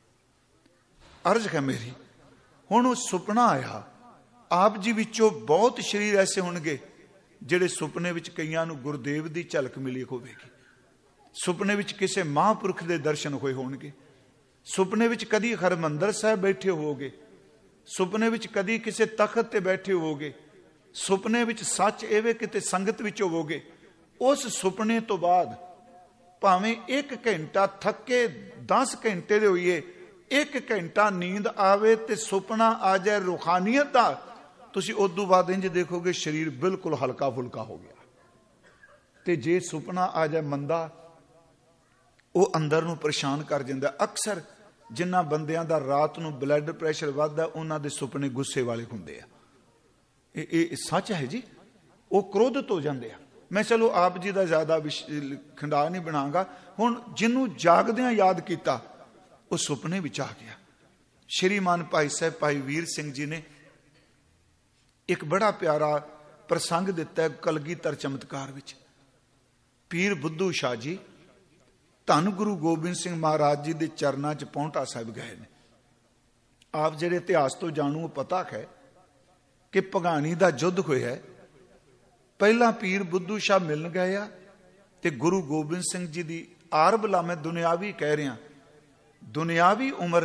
ਅਰਜ਼ ਹੈ ਮੇਰੀ, ਹੁਣ ਉਹ ਸੁਪਨਾ ਆਇਆ, ਆਪ ਜੀ ਵਿੱਚੋਂ ਬਹੁਤ ਸ਼ਰੀਰ ਐਸੇ ਹੋਣਗੇ ਜਿਹੜੇ ਸੁਪਨੇ ਵਿੱਚ ਕਈਆਂ ਨੂੰ ਗੁਰਦੇਵ ਦੀ ਝਲਕ ਮਿਲੀ ਹੋਵੇਗੀ, ਸੁਪਨੇ ਵਿੱਚ ਕਿਸੇ ਮਹਾਂਪੁਰਖ ਦੇ ਦਰਸ਼ਨ ਹੋਏ ਹੋਣਗੇ, ਸੁਪਨੇ ਵਿੱਚ ਕਦੀ ਹਰਮੰਦਰ ਸਾਹਿਬ ਬੈਠੇ ਹੋਵੋਗੇ, ਸੁਪਨੇ ਵਿੱਚ ਕਦੀ ਕਿਸੇ ਤਖਤ ਤੇ ਬੈਠੇ ਹੋਵੋਗੇ, ਸੁਪਨੇ ਵਿੱਚ ਸੱਚ ਐਵੇਂ ਕਿਤੇ ਸੰਗਤ ਵਿੱਚ ਹੋਵੋਗੇ। ਉਸ ਸੁਪਨੇ ਤੋਂ ਬਾਅਦ ਭਾਵੇਂ 1 ਘੰਟਾ ਥੱਕੇ 10 ਘੰਟੇ ਦੇ ਹੋਈਏ, 1 ਘੰਟਾ ਨੀਂਦ ਆਵੇ ਤੇ ਸੁਪਨਾ ਆ ਜਾਏ ਰੂਹਾਨੀਅਤ ਦਾ, ਤੁਸੀਂ ਉਦੋਂ ਬਾਅਦ ਇੰਜ ਦੇਖੋਗੇ ਸਰੀਰ ਬਿਲਕੁਲ ਹਲਕਾ ਫੁਲਕਾ ਹੋ ਗਿਆ। ਤੇ ਜੇ ਸੁਪਨਾ ਆ ਜਾਏ ਮੰਦਾ, ਉਹ ਅੰਦਰ ਨੂੰ ਪਰੇਸ਼ਾਨ ਕਰ ਜਾਂਦਾ। ਅਕਸਰ ਜਿਨ੍ਹਾਂ ਬੰਦਿਆਂ ਦਾ ਰਾਤ ਨੂੰ ਬਲੱਡ ਪ੍ਰੈਸ਼ਰ ਵੱਧਦਾ, ਉਹਨਾਂ ਦੇ ਸੁਪਨੇ ਗੁੱਸੇ ਵਾਲੇ ਹੁੰਦੇ ਆ। ਇਹ ਸੱਚ ਹੈ ਜੀ, ਉਹ ਕ੍ਰੋਧਿਤ ਹੋ ਜਾਂਦੇ ਆ। ਮੈਂ ਚਲੋ ਆਪ ਜੀ ਦਾ ਜ਼ਿਆਦਾ ਖੰਡਾ ਨਹੀਂ ਬਣਾਂਗਾ। ਹੁਣ ਜਿਹਨੂੰ ਜਾਗਦਿਆਂ ਯਾਦ ਕੀਤਾ, ਉਹ ਸੁਪਨੇ ਵਿੱਚ ਆ ਗਿਆ। ਸ਼੍ਰੀਮਾਨ ਭਾਈ ਸਾਹਿਬ ਭਾਈ ਵੀਰ ਸਿੰਘ ਜੀ ਨੇ ਇੱਕ ਬੜਾ ਪਿਆਰਾ ਪ੍ਰਸੰਗ ਦਿੱਤਾ ਕਲਗੀਧਰ ਚਮਤਕਾਰ ਵਿੱਚ। ਪੀਰ ਬੁੱਧੂ ਸ਼ਾਹ ਜੀ ਧੰਨ ਗੁਰੂ ਗੋਬਿੰਦ ਸਿੰਘ ਮਹਾਰਾਜ ਜੀ ਦੇ ਚਰਨਾਂ 'ਚ ਪਹੁੰਟਾ ਸਾਹਿਬ ਗਏ ਨੇ। ਆਪ ਜਿਹੜੇ ਇਤਿਹਾਸ ਤੋਂ ਜਾਣੂ, ਪਤਾ ਹੈ ਕਿ ਭਗਾਣੀ ਦਾ ਯੁੱਧ ਹੋਇਆ। ਪਹਿਲਾਂ ਪੀਰ ਬੁੱਧੂ ਸ਼ਾਹ ਮਿਲਣ ਗਏ ਆ ਤੇ ਗੁਰੂ ਗੋਬਿੰਦ ਸਿੰਘ ਜੀ ਦੀ ਆਰਬਲਾ, ਮੈਂ ਦੁਨਿਆਵੀ ਕਹਿ ਰਿਹਾ, ਦੁਨਿਆਵੀ ਉਮਰ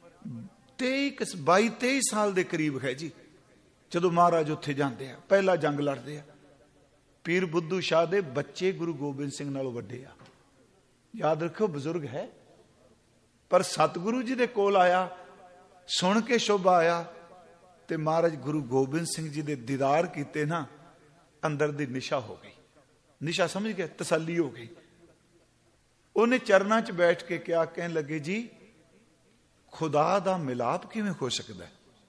22-23 ਸਾਲ ਦੇ ਕਰੀਬ ਹੈ ਜੀ, ਜਦੋਂ ਮਹਾਰਾਜ ਉੱਥੇ ਜਾਂਦੇ ਆ, ਪਹਿਲਾ ਜੰਗ ਲੜਦੇ ਆ। ਪੀਰ ਬੁੱਧੂ ਸ਼ਾਹ ਦੇ ਬੱਚੇ ਗੁਰੂ ਗੋਬਿੰਦ ਸਿੰਘ ਨਾਲੋਂ ਵੱਡੇ ਆ, ਯਾਦ ਰੱਖੋ ਬਜ਼ੁਰਗ ਹੈ, ਪਰ ਸਤਿਗੁਰੂ ਜੀ ਦੇ ਕੋਲ ਆਇਆ, ਸੁਣ ਕੇ ਸ਼ੋਭਾ ਆਇਆ ਤੇ ਮਹਾਰਾਜ ਗੁਰੂ ਗੋਬਿੰਦ ਸਿੰਘ ਜੀ ਦੇ ਦੀਦਾਰ ਕੀਤੇ ਨਾ, ਅੰਦਰ ਦੀ ਨਿਸ਼ਾ ਹੋ ਗਈ। ਨਿਸ਼ਾ ਸਮਝ ਗਏ, ਤਸੱਲੀ ਹੋ ਗਈ। ਉਹਨੇ ਚਰਨਾਂ 'ਚ ਬੈਠ ਕੇ ਕਿਹਾ, ਕਹਿਣ ਲੱਗੇ ਜੀ ਖੁਦਾ ਦਾ ਮਿਲਾਪ ਕਿਵੇਂ ਹੋ ਸਕਦਾ?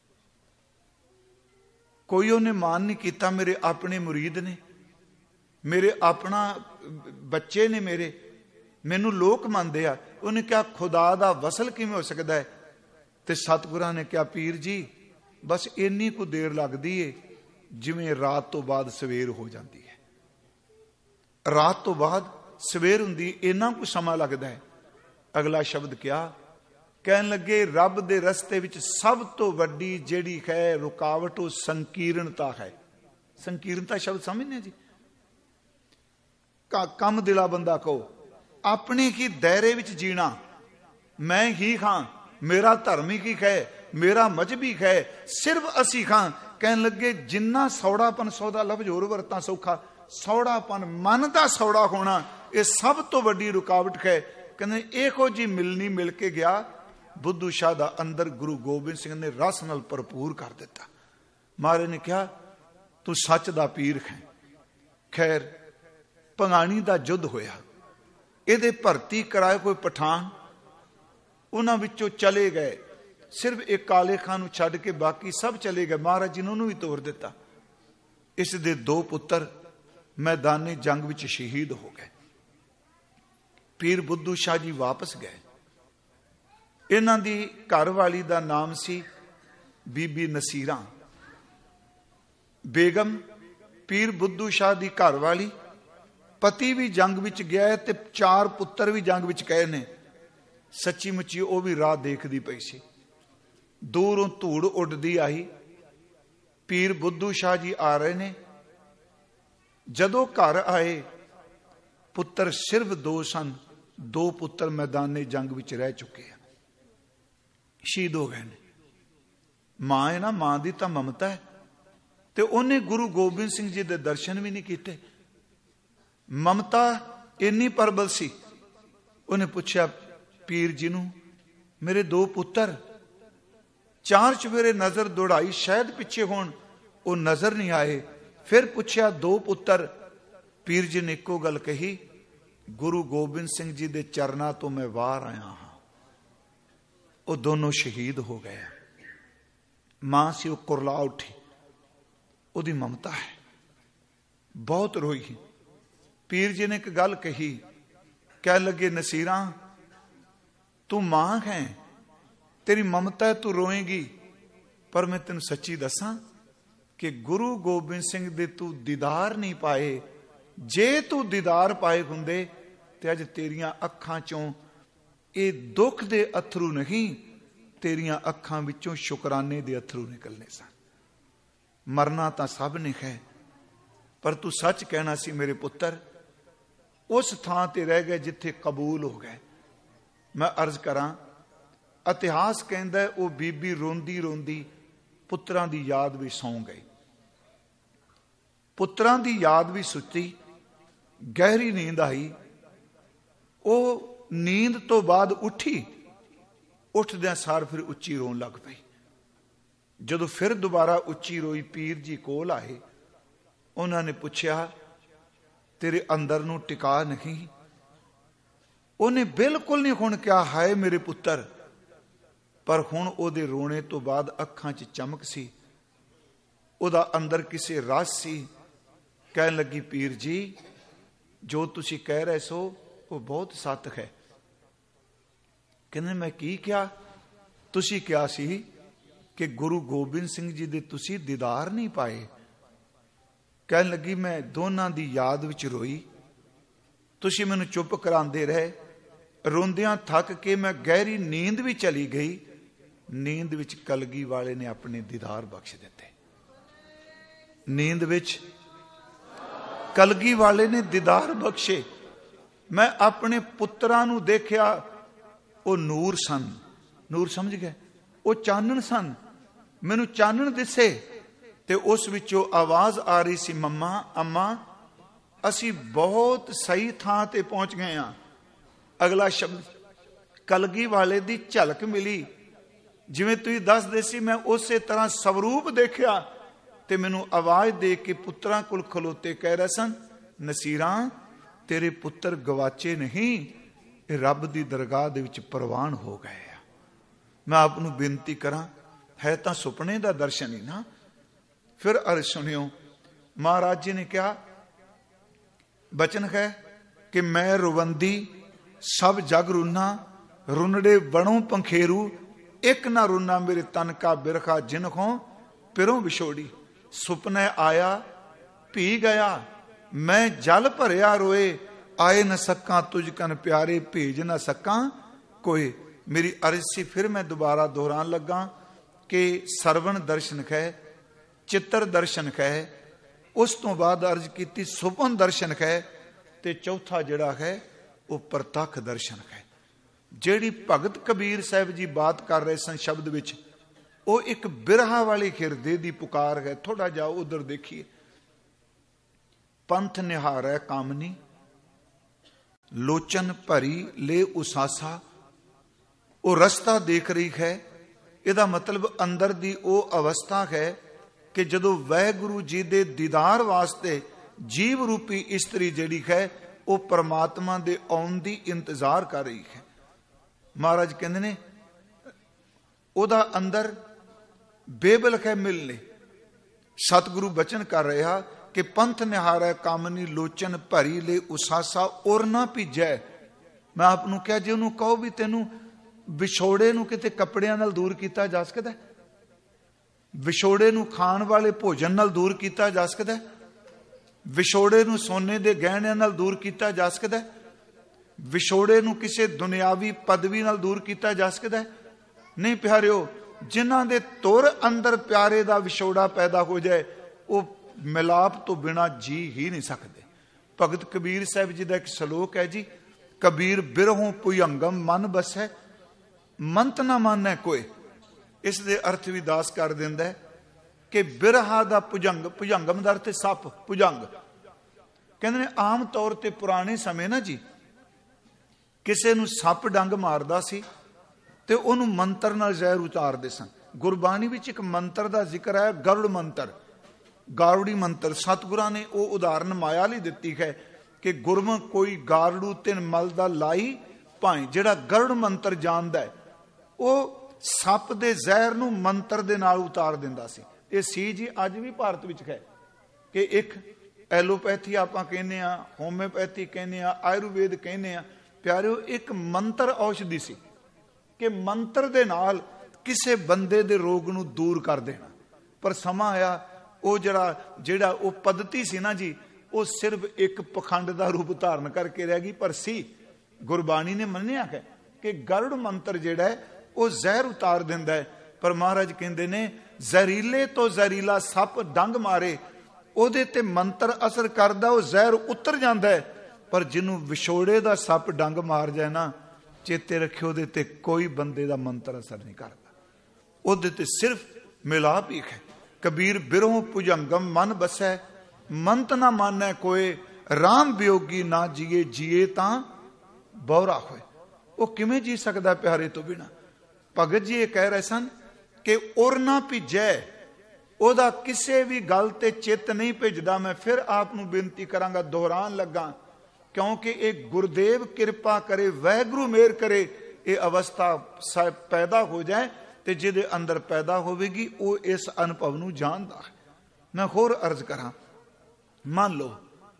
ਕੋਈ ਉਹਨੇ ਮਾਨ ਨਹੀਂ ਕੀਤਾ, ਮੇਰੇ ਆਪਣੇ ਮੁਰੀਦ ਨੇ, ਮੇਰੇ ਆਪਣਾ ਬੱਚੇ ਨੇ, ਮੇਰੇ ਮੈਨੂੰ ਲੋਕ ਮੰਨਦੇ ਆ। ਉਹਨੇ ਕਿਹਾ ਖੁਦਾ ਦਾ ਵਸਲ ਕਿਵੇਂ ਹੋ ਸਕਦਾ ਹੈ? ਤੇ ਸਤਿਗੁਰਾਂ ਨੇ ਕਿਹਾ, ਪੀਰ ਜੀ ਬਸ ਇੰਨੀ ਕੁ ਦੇਰ ਲੱਗਦੀ ਏ ਜਿਵੇਂ ਰਾਤ ਤੋਂ ਬਾਅਦ ਸਵੇਰ ਹੋ ਜਾਂਦੀ ਹੈ। ਰਾਤ ਤੋਂ ਬਾਅਦ ਸਵੇਰ ਹੁੰਦੀ, ਇੰਨਾ ਕੁ ਸਮਾਂ ਲੱਗਦਾ ਹੈ। ਅਗਲਾ ਸ਼ਬਦ ਕਿਹਾ, ਕਹਿਣ ਲੱਗੇ ਰੱਬ ਦੇ ਰਸਤੇ ਵਿੱਚ ਸਭ ਤੋਂ ਵੱਡੀ ਜਿਹੜੀ ਹੈ ਰੁਕਾਵਟ ਉਹ ਸੰਕੀਰਣਤਾ ਹੈ। ਸੰਕੀਰਣਤਾ ਸ਼ਬਦ ਸਮਝਦੇ ਜੀ? ਕੰਮ ਦਿਲਾ ਬੰਦਾ ਕਹੋ, ਆਪਣੇ ਕੀ ਦਾਇਰੇ ਵਿੱਚ ਜੀਣਾ, ਮੈਂ ਹੀ ਖਾਂ, ਮੇਰਾ ਧਰਮੀ ਕੀ ਹੈ, ਮੇਰਾ ਮਜਬੀ ਹੈ, ਸਿਰਫ ਅਸੀਂ ਖਾਂ। ਕਹਿਣ ਲੱਗੇ ਜਿੰਨਾ ਸੌੜਾਪਨ, ਸੌਦਾ ਲਫ਼ਜ਼ ਹੋਰ ਵਰਤਾਂ ਸੌਖਾ, ਸੌੜਾਪਨ ਮਨ ਦਾ ਸੌੜਾ ਹੋਣਾ, ਇਹ ਸਭ ਤੋਂ ਵੱਡੀ ਰੁਕਾਵਟ ਹੈ। ਕਹਿੰਦੇ ਇਹੋ ਜੀ ਮਿਲਣੀ ਮਿਲ ਕੇ ਗਿਆ, ਬੁੱਧੂ ਸ਼ਾਹ ਦਾ ਅੰਦਰ ਗੁਰੂ ਗੋਬਿੰਦ ਸਿੰਘ ਨੇ ਰਸ ਨਾਲ ਭਰਪੂਰ ਕਰ ਦਿੱਤਾ। ਮਹਾਰਾਜ ਨੇ ਕਿਹਾ ਤੂੰ ਸੱਚ ਦਾ ਪੀਰ ਹੈ। ਖੈਰ ਭੰਗਾਣੀ ਦਾ ਯੁੱਧ ਹੋਇਆ, ਇਹਦੇ ਭਰਤੀ ਕਰਾਏ ਕੋਈ ਪਠਾਨ, ਉਹਨਾਂ ਵਿੱਚੋਂ ਚਲੇ ਗਏ, ਸਿਰਫ ਇੱਕ ਕਾਲੇ ਖਾਨ ਨੂੰ ਛੱਡ ਕੇ ਬਾਕੀ ਸਭ ਚਲੇ ਗਏ। ਮਹਾਰਾਜ ਜੀ ਨੇ ਉਹਨੂੰ ਵੀ ਤੋੜ ਦਿੱਤਾ। ਇਸ ਦੇ 2 ਪੁੱਤਰ ਮੈਦਾਨੇ ਜੰਗ ਵਿੱਚ ਸ਼ਹੀਦ ਹੋ ਗਏ। ਪੀਰ ਬੁੱਧੂ ਸ਼ਾਹ ਜੀ ਵਾਪਸ ਗਏ। ਇਹਨਾਂ ਦੀ ਘਰ ਵਾਲੀ ਦਾ ਨਾਮ ਸੀ ਬੀਬੀ ਨਸੀਰਾਂ ਬੇਗਮ। ਪੀਰ ਬੁੱਧੂ ਸ਼ਾਹ ਦੀ ਘਰ ਵਾਲੀ, ਪਤੀ ਵੀ ਜੰਗ ਵਿੱਚ ਗਿਆ ਤੇ 4 ਪੁੱਤਰ ਵੀ ਜੰਗ ਵਿੱਚ ਗਏ ਨੇ। ਸੱਚੀ ਮੁੱਚੀ ਉਹ ਵੀ ਰਾਹ ਦੇਖਦੀ ਪਈ ਸੀ। ਦੂਰੋਂ ਧੂੜ ਉੱਡਦੀ ਆਈ, ਪੀਰ ਬੁੱਧੂ ਸ਼ਾਹ ਜੀ ਆ ਰਹੇ ਨੇ। ਜਦੋਂ ਘਰ ਆਏ, ਪੁੱਤਰ ਸਿਰਫ 2 ਸਨ। 2 ਪੁੱਤਰ ਮੈਦਾਨੇ ਜੰਗ ਵਿੱਚ ਰਹਿ ਚੁੱਕੇ ਆ, ਸ਼ਹੀਦ ਹੋ ਗਏ ਨੇ। ਮਾਂ ਹੈ ਨਾ, ਮਾਂ ਦੀ ਤਾਂ ਮਮਤਾ ਹੈ, ਤੇ ਉਹਨੇ ਗੁਰੂ ਗੋਬਿੰਦ ਸਿੰਘ ਜੀ ਦੇ ਦਰਸ਼ਨ ਵੀ ਨਹੀਂ ਕੀਤੇ। ਮਮਤਾ ਇੰਨੀ ਪ੍ਰਬਲ ਸੀ। ਉਹਨੇ ਪੁੱਛਿਆ ਪੀਰ ਜੀ ਨੂੰ, ਮੇਰੇ 2 ਪੁੱਤਰ, 4 ਚੁਫੇਰੇ ਨਜ਼ਰ ਦੌੜਾਈ, ਸ਼ਾਇਦ ਪਿੱਛੇ ਹੋਣ, ਉਹ ਨਜ਼ਰ ਨਹੀਂ ਆਏ। ਫਿਰ ਪੁੱਛਿਆ 2 ਪੁੱਤਰ। ਪੀਰ ਜੀ ਨੇ ਇੱਕੋ ਗੱਲ ਕਹੀ, ਗੁਰੂ ਗੋਬਿੰਦ ਸਿੰਘ ਜੀ ਦੇ ਚਰਨਾਂ ਤੋਂ ਮੈਂ ਬਾਹਰ ਆਇਆ ਹਾਂ। ਉਹ ਦੋਨੋਂ ਸ਼ਹੀਦ ਹੋ ਗਏ। ਮਾਂ ਸੀ, ਉਹ ਕੁਰਲਾ ਉੱਠੀ। ਉਹਦੀ ਮਮਤਾ ਹੈ, ਬਹੁਤ ਰੋਈ। ਪੀਰ ਜੀ ਨੇ ਇੱਕ ਗੱਲ ਕਹੀ, ਕਹਿ ਲੱਗੇ ਨਸੀਰਾਂ ਤੂੰ ਮਾਂ ਹੈ, ਤੇਰੀ ਮਮਤਾ ਹੈ, ਤੂੰ ਰੋਏਂਗੀ, ਪਰ ਮੈਂ ਤੈਨੂੰ ਸੱਚੀ ਦੱਸਾਂ ਕਿ ਗੁਰੂ ਗੋਬਿੰਦ ਸਿੰਘ ਦੇ ਤੂੰ ਦੀਦਾਰ ਨਹੀਂ ਪਾਏ। ਜੇ ਤੂੰ ਦੀਦਾਰ ਪਾਏ ਹੁੰਦੇ ਤੇ ਅੱਜ ਤੇਰੀਆਂ ਅੱਖਾਂ ਚੋਂ ਇਹ ਦੁੱਖ ਦੇ ਅਥਰੂ ਨਹੀਂ, ਤੇਰੀਆਂ ਅੱਖਾਂ ਵਿੱਚੋਂ ਸ਼ੁਕਰਾਨੇ ਦੇ ਅਥਰੂ ਨਿਕਲਨੇ ਸਨ। ਮਰਨਾ ਤਾਂ ਸਭ ਨੇ ਹੈ, ਪਰ ਤੂੰ ਸੱਚ ਕਹਿਣਾ ਸੀ ਮੇਰੇ ਪੁੱਤਰ, ਉਸ ਥਾਂ ਤੇ ਰਹਿ ਗਏ ਜਿੱਥੇ ਕਬੂਲ ਹੋ ਗਏ। ਮੈਂ ਅਰਜ਼ ਕਰਾਂ, ਇਤਿਹਾਸ ਕਹਿੰਦਾ ਉਹ ਬੀਬੀ ਰੋਂਦੀ ਰੋਂਦੀ ਪੁੱਤਰਾਂ ਦੀ ਯਾਦ ਵਿੱਚ ਸੌਂ ਗਈ। ਪੁੱਤਰਾਂ ਦੀ ਯਾਦ ਵੀ ਸੁੱਤੀ, ਗਹਿਰੀ ਨੀਂਦ ਆਈ। ਉਹ ਨੀਂਦ ਤੋਂ ਬਾਅਦ ਉੱਠੀ, ਉੱਠਦਿਆਂ ਸਾਰ ਫਿਰ ਉੱਚੀ ਰੋਣ ਲੱਗ ਪਈ। ਜਦੋਂ ਫਿਰ ਦੁਬਾਰਾ ਉੱਚੀ ਰੋਈ, ਪੀਰ ਜੀ ਕੋਲ ਆਏ। ਉਹਨਾਂ ਨੇ ਪੁੱਛਿਆ ਤੇਰੇ ਅੰਦਰ ਨੂੰ ਟਿਕਾ ਨਹੀਂ? ਉਹਨੇ ਬਿਲਕੁਲ ਨਹੀਂ ਹੁਣ ਕਿਹਾ ਹਾਏ ਮੇਰੇ ਪੁੱਤਰ, ਪਰ ਹੁਣ ਉਹਦੇ ਰੋਣੇ ਤੋਂ ਬਾਅਦ ਅੱਖਾਂ 'ਚ ਚਮਕ ਸੀ, ਉਹਦਾ ਅੰਦਰ ਕਿਸੇ ਰਸ ਸੀ। ਕਹਿਣ ਲੱਗੀ ਪੀਰ ਜੀ, ਜੋ ਤੁਸੀਂ ਕਹਿ ਰਹੇ ਸੋ ਉਹ ਬਹੁਤ ਸੱਚ ਹੈ। ਕਹਿੰਦੇ ਮੈਂ ਕੀ ਕਿਹਾ? ਤੁਸੀਂ ਕਿਹਾ ਸੀ ਕਿ ਗੁਰੂ ਗੋਬਿੰਦ ਸਿੰਘ ਜੀ ਦੇ ਤੁਸੀਂ ਦੀਦਾਰ ਨਹੀਂ ਪਾਏ। ਕਹਿਣ ਲੱਗੀ ਮੈਂ ਦੋਨਾਂ ਦੀ ਯਾਦ ਵਿੱਚ ਰੋਈ, ਤੁਸੀਂ ਮੈਨੂੰ ਚੁੱਪ ਕਰਾਉਂਦੇ ਰਹੇ। ਰੋਂਦਿਆਂ ਥੱਕ ਕੇ ਮੈਂ ਗਹਿਰੀ ਨੀਂਦ ਵੀ ਚਲੀ ਗਈ। ਨੀਂਦ ਵਿੱਚ ਕਲਗੀ ਵਾਲੇ ਨੇ ਆਪਣੇ ਦੀਦਾਰ ਬਖਸ਼ ਦਿੱਤੇ। ਨੀਂਦ ਵਿੱਚ ਕਲਗੀ ਵਾਲੇ ਨੇ ਦੀਦਾਰ ਬਖਸ਼ੇ। ਮੈਂ ਆਪਣੇ ਪੁੱਤਰਾਂ ਨੂੰ ਦੇਖਿਆ, ਉਹ ਨੂਰ ਸਨ। ਨੂਰ ਸਮਝ ਗਏ? ਉਹ ਚਾਨਣ ਸਨ। ਮੈਨੂੰ ਚਾਨਣ ਦਿਸੇ ਤੇ ਉਸ ਵਿੱਚੋਂ ਆਵਾਜ਼ ਆ ਰਹੀ ਸੀ, ਮੰਮਾ, ਅੰਮਾ, ਅਸੀਂ ਬਹੁਤ ਸਹੀ ਥਾਂ ਤੇ ਪਹੁੰਚ ਗਏ ਹਾਂ। ਅਗਲਾ ਸ਼ਬਦ ਕਲਗੀ ਵਾਲੇ ਦੀ ਝਲਕ ਮਿਲੀ। ਜਿਵੇਂ ਤੁਸੀਂ ਦੱਸਦੇ ਸੀ, ਮੈਂ ਉਸੇ ਤਰ੍ਹਾਂ ਸਵਰੂਪ ਦੇਖਿਆ ਤੇ ਮੈਨੂੰ ਆਵਾਜ਼ ਦੇ ਕੇ ਪੁੱਤਰਾਂ ਕੋਲ ਖਲੋਤੇ ਕਹਿ ਰਹੇ ਸਨ, ਨਸੀਰਾਂ ਤੇਰੇ ਪੁੱਤਰ ਗਵਾਚੇ ਨਹੀਂ, ਇਹ ਰੱਬ ਦੀ ਦਰਗਾਹ ਦੇ ਵਿੱਚ ਪ੍ਰਵਾਨ ਹੋ ਗਏ ਆ। ਮੈਂ ਆਪ ਨੂੰ ਬੇਨਤੀ ਕਰਾਂ, ਹੈ ਤਾਂ ਸੁਪਨੇ ਦਾ ਦਰਸ਼ਨ ਹੀ ਨਾ। ਫਿਰ ਅਰਜ਼ ਸੁਣਿਓ, ਮਹਾਰਾਜ ਜੀ ਨੇ ਕਿਹਾ, ਬਚਨ ਹੈ ਕਿ ਮੈਂ ਰੁਵੰਦੀ ਸਭ ਜਗ ਰੁਨਾ, ਰੁਨੜੇ ਬਣੋ ਪੰਖੇਰੂ, ਇੱਕ ਨਾ ਰੁਨਾ ਮੇਰੇ ਤਨ ਕਾ ਬਿਰਖਾ ਜਿਨਖੋਂ ਪਿਰੋਂ ਵਿਛੋੜੀ। ਸੁਪਨੇ ਆਇਆ ਭੀ ਗਿਆ, ਮੈਂ ਜਲ ਭਰਿਆ ਰੋਏ, ਆਏ न सका तुझ कन प्यारे, भेज न सका कोई। मेरी अर्ज सी, फिर मैं दोबारा दोहरान लगा कि सरवण दर्शन है, चित्र दर्शन है, उस तो बाद अर्ज की सुपन दर्शन है, ते चौथा जिहड़ा है वो प्रतख दर्शन है। ਜਿਹੜੀ ਭਗਤ ਕਬੀਰ ਸਾਹਿਬ ਜੀ ਬਾਤ ਕਰ ਰਹੇ ਸਨ ਸ਼ਬਦ ਵਿੱਚ, ਉਹ ਇੱਕ ਬਿਰਹਾ ਵਾਲੇ ਹਿਰਦੇ ਦੀ ਪੁਕਾਰ ਹੈ। ਥੋੜਾ ਜਿਹਾ ਉਧਰ ਦੇਖੀਏ। ਪੰਥ ਨਿਹਾਰੈ ਕਾਮਨੀ, ਲੋਚਨ ਭਰੀ ਲੈ ਉਸਾਸਾ। ਉਹ ਰਸਤਾ ਦੇਖ ਰਹੀ ਹੈ। ਇਹਦਾ ਮਤਲਬ ਅੰਦਰ ਦੀ ਉਹ ਅਵਸਥਾ ਹੈ ਕਿ ਜਦੋਂ ਵਾਹਿਗੁਰੂ ਜੀ ਦੇ ਦੀਦਾਰ ਵਾਸਤੇ ਜੀਵ ਰੂਪੀ ਇਸਤਰੀ ਜਿਹੜੀ ਹੈ ਉਹ ਪਰਮਾਤਮਾ ਦੇ ਆਉਣ ਦੀ ਇੰਤਜ਼ਾਰ ਕਰ ਰਹੀ ਹੈ। ਮਹਾਰਾਜ ਕਹਿੰਦੇ ਨੇ ਉਹਦਾ ਅੰਦਰ ਬੇਬਲ ਹੈ ਮਿਲਨੇ। ਸਤਿਗੁਰੂ ਬਚਨ ਕਰ ਰਿਹਾ ਕਿ ਪੰਥ ਨਿਹਾਰੈ ਕਾਮਨੀ, ਲੋਚਨ ਭਰੀ ਲੈ ਉਸਾਸਾ, ਔਰ ਨਾ ਭੀਜੈ। ਮੈਂ ਆਪ ਨੂੰ ਕਿਹਾ, ਜੇ ਉਹਨੂੰ ਕਹੋ ਵੀ ਤੈਨੂੰ ਵਿਛੋੜੇ ਨੂੰ ਕਿਤੇ ਕੱਪੜਿਆਂ ਨਾਲ ਦੂਰ ਕੀਤਾ ਜਾ ਸਕਦਾ, ਵਿਛੋੜੇ ਨੂੰ ਖਾਣ ਵਾਲੇ ਭੋਜਨ ਨਾਲ ਦੂਰ ਕੀਤਾ ਜਾ ਸਕਦਾ, ਵਿਛੋੜੇ ਨੂੰ ਸੋਨੇ ਦੇ ਗਹਿਣਿਆਂ ਨਾਲ ਦੂਰ ਕੀਤਾ ਜਾ ਸਕਦਾ, ਵਿਛੋੜੇ ਨੂੰ ਕਿਸੇ ਦੁਨਿਆਵੀ ਪਦਵੀ ਨਾਲ ਦੂਰ ਕੀਤਾ ਜਾ ਸਕਦਾ? ਨਹੀਂ ਪਿਆਰਿਓ, ਜਿਨ੍ਹਾਂ ਦੇ ਤੁਰ ਅੰਦਰ ਪਿਆਰੇ ਦਾ ਵਿਛੋੜਾ ਪੈਦਾ ਹੋ ਜਾਏ, ਉਹ ਮਿਲਾਪ ਤੋਂ ਬਿਨਾ ਜੀ ਹੀ ਨਹੀਂ ਸਕਦੇ। ਭਗਤ ਕਬੀਰ ਸਾਹਿਬ ਜੀ ਦਾ ਇੱਕ ਸ਼ਲੋਕ ਹੈ ਜੀ, ਕਬੀਰ ਬਿਰਹੋਂ ਭੁਜੰਗਮ ਮਨ ਬਸੈ, ਮੰਤ ਨਾ ਮਾਨੈ ਕੋਏ। ਇਸ ਦੇ ਅਰਥ ਵੀ ਦਾਸ ਕਰ ਦਿੰਦਾ ਹੈ ਕਿ ਬਿਰਹਾ ਦਾ ਭੁਜੰਗ, ਭੁਜੰਗਮ ਦਾ ਅਰਥ ਸੱਪ, ਭੁਜੰਗ ਕਹਿੰਦੇ ਨੇ ਆਮ ਤੌਰ ਤੇ ਪੁਰਾਣੇ ਸਮੇਂ ਨਾ ਜੀ, ਕਿਸੇ ਨੂੰ ਸੱਪ ਡੰਗ ਮਾਰਦਾ ਸੀ ਤੇ ਉਹਨੂੰ ਮੰਤਰ ਨਾਲ ਜ਼ਹਿਰ ਉਤਾਰਦੇ ਸਨ। ਗੁਰਬਾਣੀ ਵਿੱਚ ਇੱਕ ਮੰਤਰ ਦਾ ਜ਼ਿਕਰ ਹੈ, ਗਰੁੜ ਮੰਤਰ, ਗਾਰੂੜੀ ਮੰਤਰ। ਸਤਿਗੁਰਾਂ ਨੇ ਉਹ ਉਦਾਹਰਨ ਮਾਇਆ ਲਈ ਦਿੱਤੀ ਹੈ ਕਿ ਗੁਰਮੁਖ ਕੋਈ ਗਾਰੜੂ ਤਿਨ ਮਲ ਦਾ ਲਾਈ ਭਾਈ। ਜਿਹੜਾ ਗਰੁੜ ਮੰਤਰ ਜਾਣਦਾ ਹੈ ਉਹ ਸੱਪ ਦੇ ਜ਼ਹਿਰ ਨੂੰ ਮੰਤਰ ਦੇ ਨਾਲ ਉਤਾਰ ਦਿੰਦਾ ਸੀ। ਇਹ ਸੀ ਜੀ ਅੱਜ ਵੀ ਭਾਰਤ ਵਿੱਚ ਹੈ ਕਿ ਇੱਕ ਐਲੋਪੈਥੀ ਆਪਾਂ ਕਹਿੰਦੇ ਆ, ਹੋਮਿਓਪੈਥੀ ਕਹਿੰਦੇ ਆ, ਆਯੁਰਵੇਦ ਕਹਿੰਦੇ ਆ। ਪਿਆਰਿਓ, ਇੱਕ ਮੰਤਰ ਔਸ਼ਧੀ ਸੀ ਕਿ ਮੰਤਰ ਦੇ ਨਾਲ ਕਿਸੇ ਬੰਦੇ ਦੇ ਰੋਗ ਨੂੰ ਦੂਰ ਕਰ ਦੇਣਾ। ਪਰ ਸਮਾਂ ਆਇਆ, ਉਹ ਜਿਹੜਾ ਉਹ ਪद्धਤੀ ਸੀ ਨਾ ਜੀ, ਉਹ ਸਿਰਫ ਇੱਕ ਪਖੰਡ ਦਾ ਰੂਪ ਧਾਰਨ ਕਰਕੇ ਰਹਿ ਗਈ। ਪਰ ਸੀ ਗੁਰਬਾਣੀ ਨੇ ਮੰਨਿਆ ਹੈ ਕਿ ਗਰੁੜ ਮੰਤਰ ਜਿਹੜਾ ਹੈ ਉਹ ਜ਼ਹਿਰ ਉਤਾਰ ਦਿੰਦਾ ਹੈ। ਪਰ ਮਹਾਰਾਜ ਕਹਿੰਦੇ ਨੇ ਜ਼ਹਿਰੀਲੇ ਤੋਂ ਜ਼ਹਿਰੀਲਾ ਸੱਪ ਡੰਗ ਮਾਰੇ, ਉਹਦੇ ਤੇ ਮੰਤਰ ਅਸਰ ਕਰਦਾ, ਉਹ ਜ਼ਹਿਰ ਉਤਰ ਜਾਂਦਾ ਹੈ। ਪਰ ਜਿਹਨੂੰ ਵਿਛੋੜੇ ਦਾ ਸੱਪ ਡੰਗ ਮਾਰ ਜਾਏ ਨਾ, ਚੇਤੇ ਰੱਖਿਓ, ਉਹਦੇ ਤੇ ਕੋਈ ਬੰਦੇ ਦਾ ਮੰਤਰ ਅਸਰ ਨਹੀਂ ਕਰਦਾ, ਉਹਦੇ ਤੇ ਸਿਰਫ ਮਿਲਾਪ ਹੀ ਹੈ। ਕਬੀਰ ਬਿਰਹੋਂ ਭੁਜੰਗਮ ਮਨ ਬਸੈ, ਮੰਤ ਨਾ ਮਾਨੈ ਕੋਏ, ਰਾਮ ਵਿਯੋਗੀ ਨਾ ਜੀਏ, ਜੀਏ ਤਾਂ ਬੌਰਾ ਹੋਏ। ਉਹ ਕਿਵੇਂ ਜੀ ਸਕਦਾ ਪਿਆਰੇ ਤੋਂ ਬਿਨਾ? ਭਗਤ ਜੀ ਇਹ ਕਹਿ ਰਹੇ ਸਨ ਕਿ ਉਰ ਨਾ ਭਿਜੈ, ਉਹਦਾ ਕਿਸੇ ਵੀ ਗੱਲ ਤੇ ਚਿੱਤ ਨਹੀਂ ਭਿਜਦਾ। ਮੈਂ ਫਿਰ ਆਪ ਨੂੰ ਬੇਨਤੀ ਕਰਾਂਗਾ, ਦੁਹਰਾਨ ਲੱਗਾ, ਕਿਉਂਕਿ ਇਹ ਗੁਰਦੇਵ ਕਿਰਪਾ ਕਰੇ, ਵਾਹਿਗੁਰੂ ਮਿਹਰ ਕਰੇ, ਇਹ ਅਵਸਥਾ ਪੈਦਾ ਹੋ ਜਾਏ ਤੇ ਜਿਹਦੇ ਅੰਦਰ ਪੈਦਾ ਹੋਵੇਗੀ ਉਹ ਇਸ ਅਨੁਭਵ ਨੂੰ ਜਾਣਦਾ ਹੈ। ਮੈਂ ਹੋਰ ਅਰਜ਼ ਕਰਾਂ, ਮੰਨ ਲਓ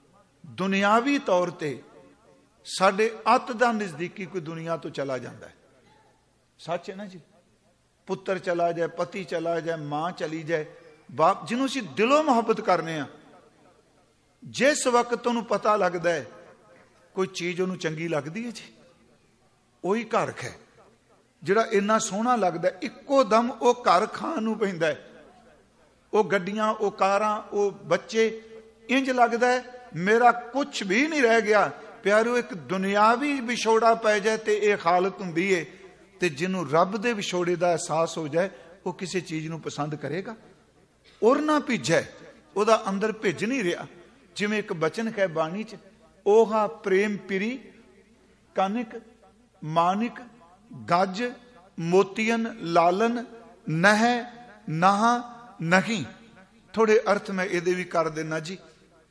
ਦੁਨਿਆਵੀ ਤੌਰ ਤੇ ਸਾਡੇ ਅੱਤ ਦਾ ਨਜ਼ਦੀਕੀ ਕੋਈ ਦੁਨੀਆ ਤੋਂ ਚਲਾ ਜਾਂਦਾ ਹੈ, ਸੱਚ ਹੈ ਨਾ ਜੀ? ਪੁੱਤਰ ਚਲਾ ਜਾਏ, ਪਤੀ ਚਲਾ ਜਾਏ, ਮਾਂ ਚਲੀ ਜਾਏ, ਬਾਪ ਜਿਹਨੂੰ ਅਸੀਂ ਦਿਲੋਂ ਮੁਹੱਬਤ ਕਰਨੇ ਆ, ਜਿਸ ਵਕਤ ਉਹਨੂੰ ਪਤਾ ਲੱਗਦਾ ਹੈ ਕੋਈ ਚੀਜ਼ ਉਹਨੂੰ ਚੰਗੀ ਲੱਗਦੀ ਹੈ ਜੀ, ਉਹੀ ਘਰ ਹੈ ਜਿਹੜਾ ਇੰਨਾ ਸੋਹਣਾ ਲੱਗਦਾ, ਇੱਕੋ ਦਮ ਉਹ ਘਰ ਖਾਣ ਨੂੰ ਪੈਂਦਾ ਹੈ। ਉਹ ਗੱਡੀਆਂ, ਉਹ ਕਾਰਾਂ, ਉਹ ਬੱਚੇ, ਇੰਜ ਲੱਗਦਾ ਹੈ ਮੇਰਾ ਕੁਝ ਵੀ ਨਹੀਂ ਰਹਿ ਗਿਆ। ਪਿਆਰਿਓ, ਇੱਕ ਦੁਨਿਆਵੀ ਵਿਛੋੜਾ ਪੈ ਜਾਏ ਤੇ ਇਹ ਹਾਲਤ ਹੁੰਦੀ ਹੈ। ਤੇ ਜਿਹਨੂੰ ਰੱਬ ਦੇ ਵਿਛੋੜੇ ਦਾ ਅਹਿਸਾਸ ਹੋ ਜਾਏ, ਉਹ ਕਿਸੇ ਚੀਜ਼ ਨੂੰ ਪਸੰਦ ਕਰੇਗਾ। ਔਰ ਨਾ ਭਿਜੈ, ਉਹਦਾ ਅੰਦਰ ਭਿੱਜ ਨਹੀਂ ਰਿਹਾ। ਜਿਵੇਂ ਇੱਕ ਬਚਨ ਹੈ ਬਾਣੀ ਚ, ओहा प्रेम पिरी कनिक मानिक गज मोतियन लालन नह नहा नहीं। थोड़े अर्थ मैं ये भी कर देना जी।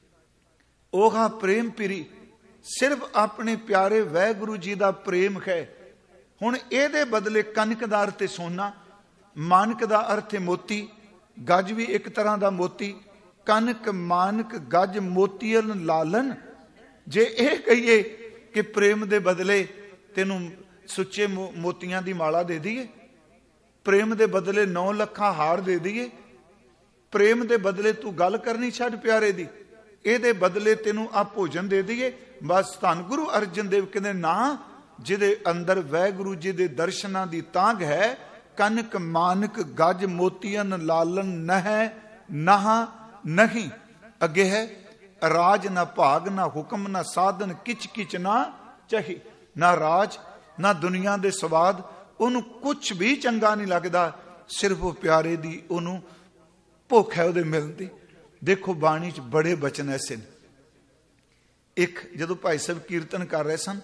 ओहा प्रेम पिरी सिर्फ अपने प्यारे वाहिगुरु जी का प्रेम है। हुण इहदे बदले कनक दा अर्थ है सोना, मानक दा अर्थ है मोती, गज भी एक तरह का मोती। कनक मानक गज मोतियन लालन। जे यह कहिए कि प्रेम दे बदले तेनू सुच्चे मोतियां दी माला दे दीए, प्रेम दे बदले 9 ਲੱਖਾਂ हार दे दीए, ਪ੍ਰੇਮ ਦੇ ਬਦਲੇ ਤੂੰ ਗੱਲ ਕਰਨੀ ਛੱਡ ਪਿਆਰੇ ਦੀ, ਇਹਦੇ ਬਦਲੇ ਤੈਨੂੰ ਆ ਭੋਜਨ ਦੇ ਦਈਏ। ਬਸ ਧੰਨ ਗੁਰੂ ਅਰਜਨ ਦੇਵ ਕਹਿੰਦੇ ਨਾ, ਜਿਹਦੇ ਅੰਦਰ ਵਾਹਿਗੁਰੂ ਜੀ ਦੇ ਦਰਸ਼ਨਾਂ ਦੀ ਤਾਂਘ ਹੈ, ਕਨਕ ਮਾਨਕ ਗੱਜ ਮੋਤੀਅਨ ਲਾਲਨ ਨਹਿ ਨਹਾ ਨਹੀਂ। ਅੱਗੇ ਹੈ ਰਾਜ ਨਾ ਭਾਗ ਨਾ ਹੁਕਮ ਨਾ ਸਾਧਨ ਕਿਚ ਕਿਚ ਨਾ ਚਾਹੀ। ਨਾ ਰਾਜ ਨਾ ਦੁਨੀਆ ਦੇ ਸਵਾਦ, ਉਹਨੂੰ ਕੁਛ ਵੀ ਚੰਗਾ ਨਹੀਂ ਲੱਗਦਾ, ਸਿਰਫ ਉਹ ਪਿਆਰੇ ਦੀ ਉਹਨੂੰ ਭੁੱਖ ਹੈ ਉਹਦੇ ਮਿਲਣ ਦੀ। ਦੇਖੋ ਬਾਣੀ 'ਚ ਬੜੇ ਬਚਨ ਐਸੇ ਨੇ। ਇੱਕ ਜਦੋਂ ਭਾਈ ਸਾਹਿਬ ਕੀਰਤਨ ਕਰ ਰਹੇ ਸਨ,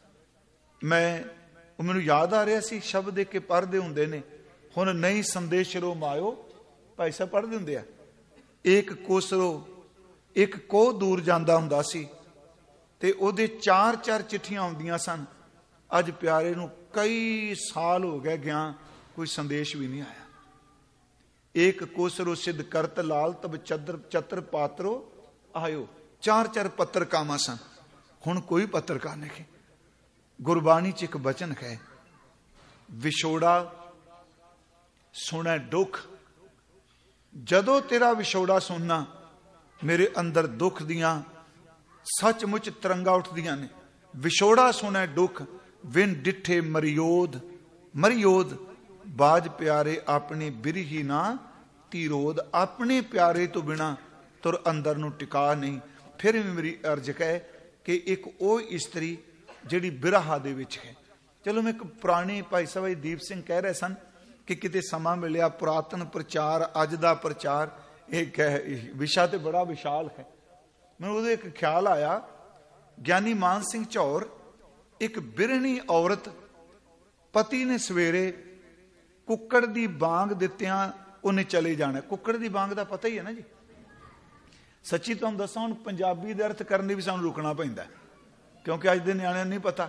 ਮੈਨੂੰ ਯਾਦ ਆ ਰਿਹਾ ਸੀ ਸ਼ਬਦ ਦੇ ਕੇ ਪੜ੍ਹਦੇ ਹੁੰਦੇ ਨੇ, ਹੁਣ ਨਹੀਂ ਸੰਦੇਸ਼ ਰੋ ਮਾਇਓ, ਭਾਈ ਸਾਹਿਬ ਪੜ੍ਹਦੇ ਹੁੰਦੇ ਆ। ਇੱਕ ਕੋਸਰੋ, ਇੱਕ ਕੋਹ ਦੂਰ ਜਾਂਦਾ ਹੁੰਦਾ ਸੀ ਤੇ ਉਹਦੇ 4-4 ਚਿੱਠੀਆਂ ਆਉਂਦੀਆਂ ਸਨ। ਅੱਜ ਪਿਆਰੇ ਨੂੰ ਕਈ ਸਾਲ ਹੋ ਗਏ ਗਿਆ, ਕੋਈ ਸੰਦੇਸ਼ ਵੀ ਨਹੀਂ ਆਇਆ। ਇੱਕ ਕੋਸਰੋ ਸਿੱਧ ਕਰਤ ਲਾਲ ਤਬ ਚਤਰ ਪਾਤਰੋ ਆਇਓ, 4-4 ਪੱਤਰਕਾਵਾਂ ਸਨ, ਹੁਣ ਕੋਈ ਪੱਤਰਕਾਰ ਨਹੀਂ। ਗੁਰਬਾਣੀ 'ਚ ਇੱਕ ਬਚਨ ਹੈ, ਵਿਛੋੜਾ ਸੁਣੈ ਦੁੱਖ। ਜਦੋਂ ਤੇਰਾ ਵਿਛੋੜਾ ਸੁਣਨਾ, ਮੇਰੇ ਅੰਦਰ ਦੁੱਖ ਦੀਆਂ ਸੱਚਮੁੱਚ ਤਰੰਗਾ ਉੱਠਦੀਆਂ ਨੇ। ਵਿਛੋੜਾ ਸੁਣੈ ਦੁੱਖ ਵਿਨ ਡਿੱਠੇ ਮਰਿਯੋਧ। ਮਰਿਯੋਧ ਬਾਜ ਪਿਆਰੇ ਆਪਣੀ ਬਿਰਹੀ ਨਾ ਤੀਰੋਧ। ਆਪਣੇ ਪਿਆਰੇ ਤੋਂ ਬਿਨਾ ਤੁਰ ਅੰਦਰ ਨੂੰ ਟਿਕਾ ਨਹੀਂ। ਫਿਰ ਵੀ ਮੇਰੀ ਅਰਜ਼ ਹੈ ਕਿ ਇੱਕ ਉਹ ਇਸਤਰੀ ਜਿਹੜੀ ਬਿਰਹਾ ਦੇ ਵਿੱਚ ਹੈ। ਚਲੋ ਮੈਂ ਇੱਕ ਪੁਰਾਣੇ ਭਾਈ ਸਾਹਿਬ ਦੀਪ ਸਿੰਘ ਕਹਿ ਰਹੇ ਸਨ ਕਿ ਕਿਤੇ ਸਮਾਂ ਮਿਲਿਆ ਪੁਰਾਤਨ ਪ੍ਰਚਾਰ, ਅੱਜ ਦਾ ਪ੍ਰਚਾਰ, ਇਹ ਵਿਸ਼ਾ ਤੇ ਬੜਾ ਵਿਸ਼ਾਲ ਹੈ। ਮੈਨੂੰ ਉਹਦੇ ਇੱਕ ਖਿਆਲ ਆਇਆ, ਗਿਆਨੀ ਮਾਨ ਸਿੰਘ ਝੌਰ, ਇੱਕ ਬਿਰਹਣੀ ਔਰਤ, ਪਤੀ ਨੇ ਸਵੇਰੇ ਕੁੱਕੜ ਦੀ ਬਾਂਗ ਦਿੱਤਿਆਂ ਉਹਨੇ ਚਲੇ ਜਾਣਾ। ਕੁੱਕੜ ਦੀ ਬਾਂਗ ਦਾ ਪਤਾ ਹੀ ਹੈ ਨਾ ਜੀ। ਸੱਚੀ ਤੁਹਾਨੂੰ ਦੱਸਾਂ, ਹੁਣ ਪੰਜਾਬੀ ਦੇ ਅਰਥ ਕਰਨ ਲਈ ਵੀ ਸਾਨੂੰ ਰੁਕਣਾ ਪੈਂਦਾ, ਕਿਉਂਕਿ ਅੱਜ ਦੇ ਨਿਆਣਿਆਂ ਨੂੰ ਨਹੀਂ ਪਤਾ।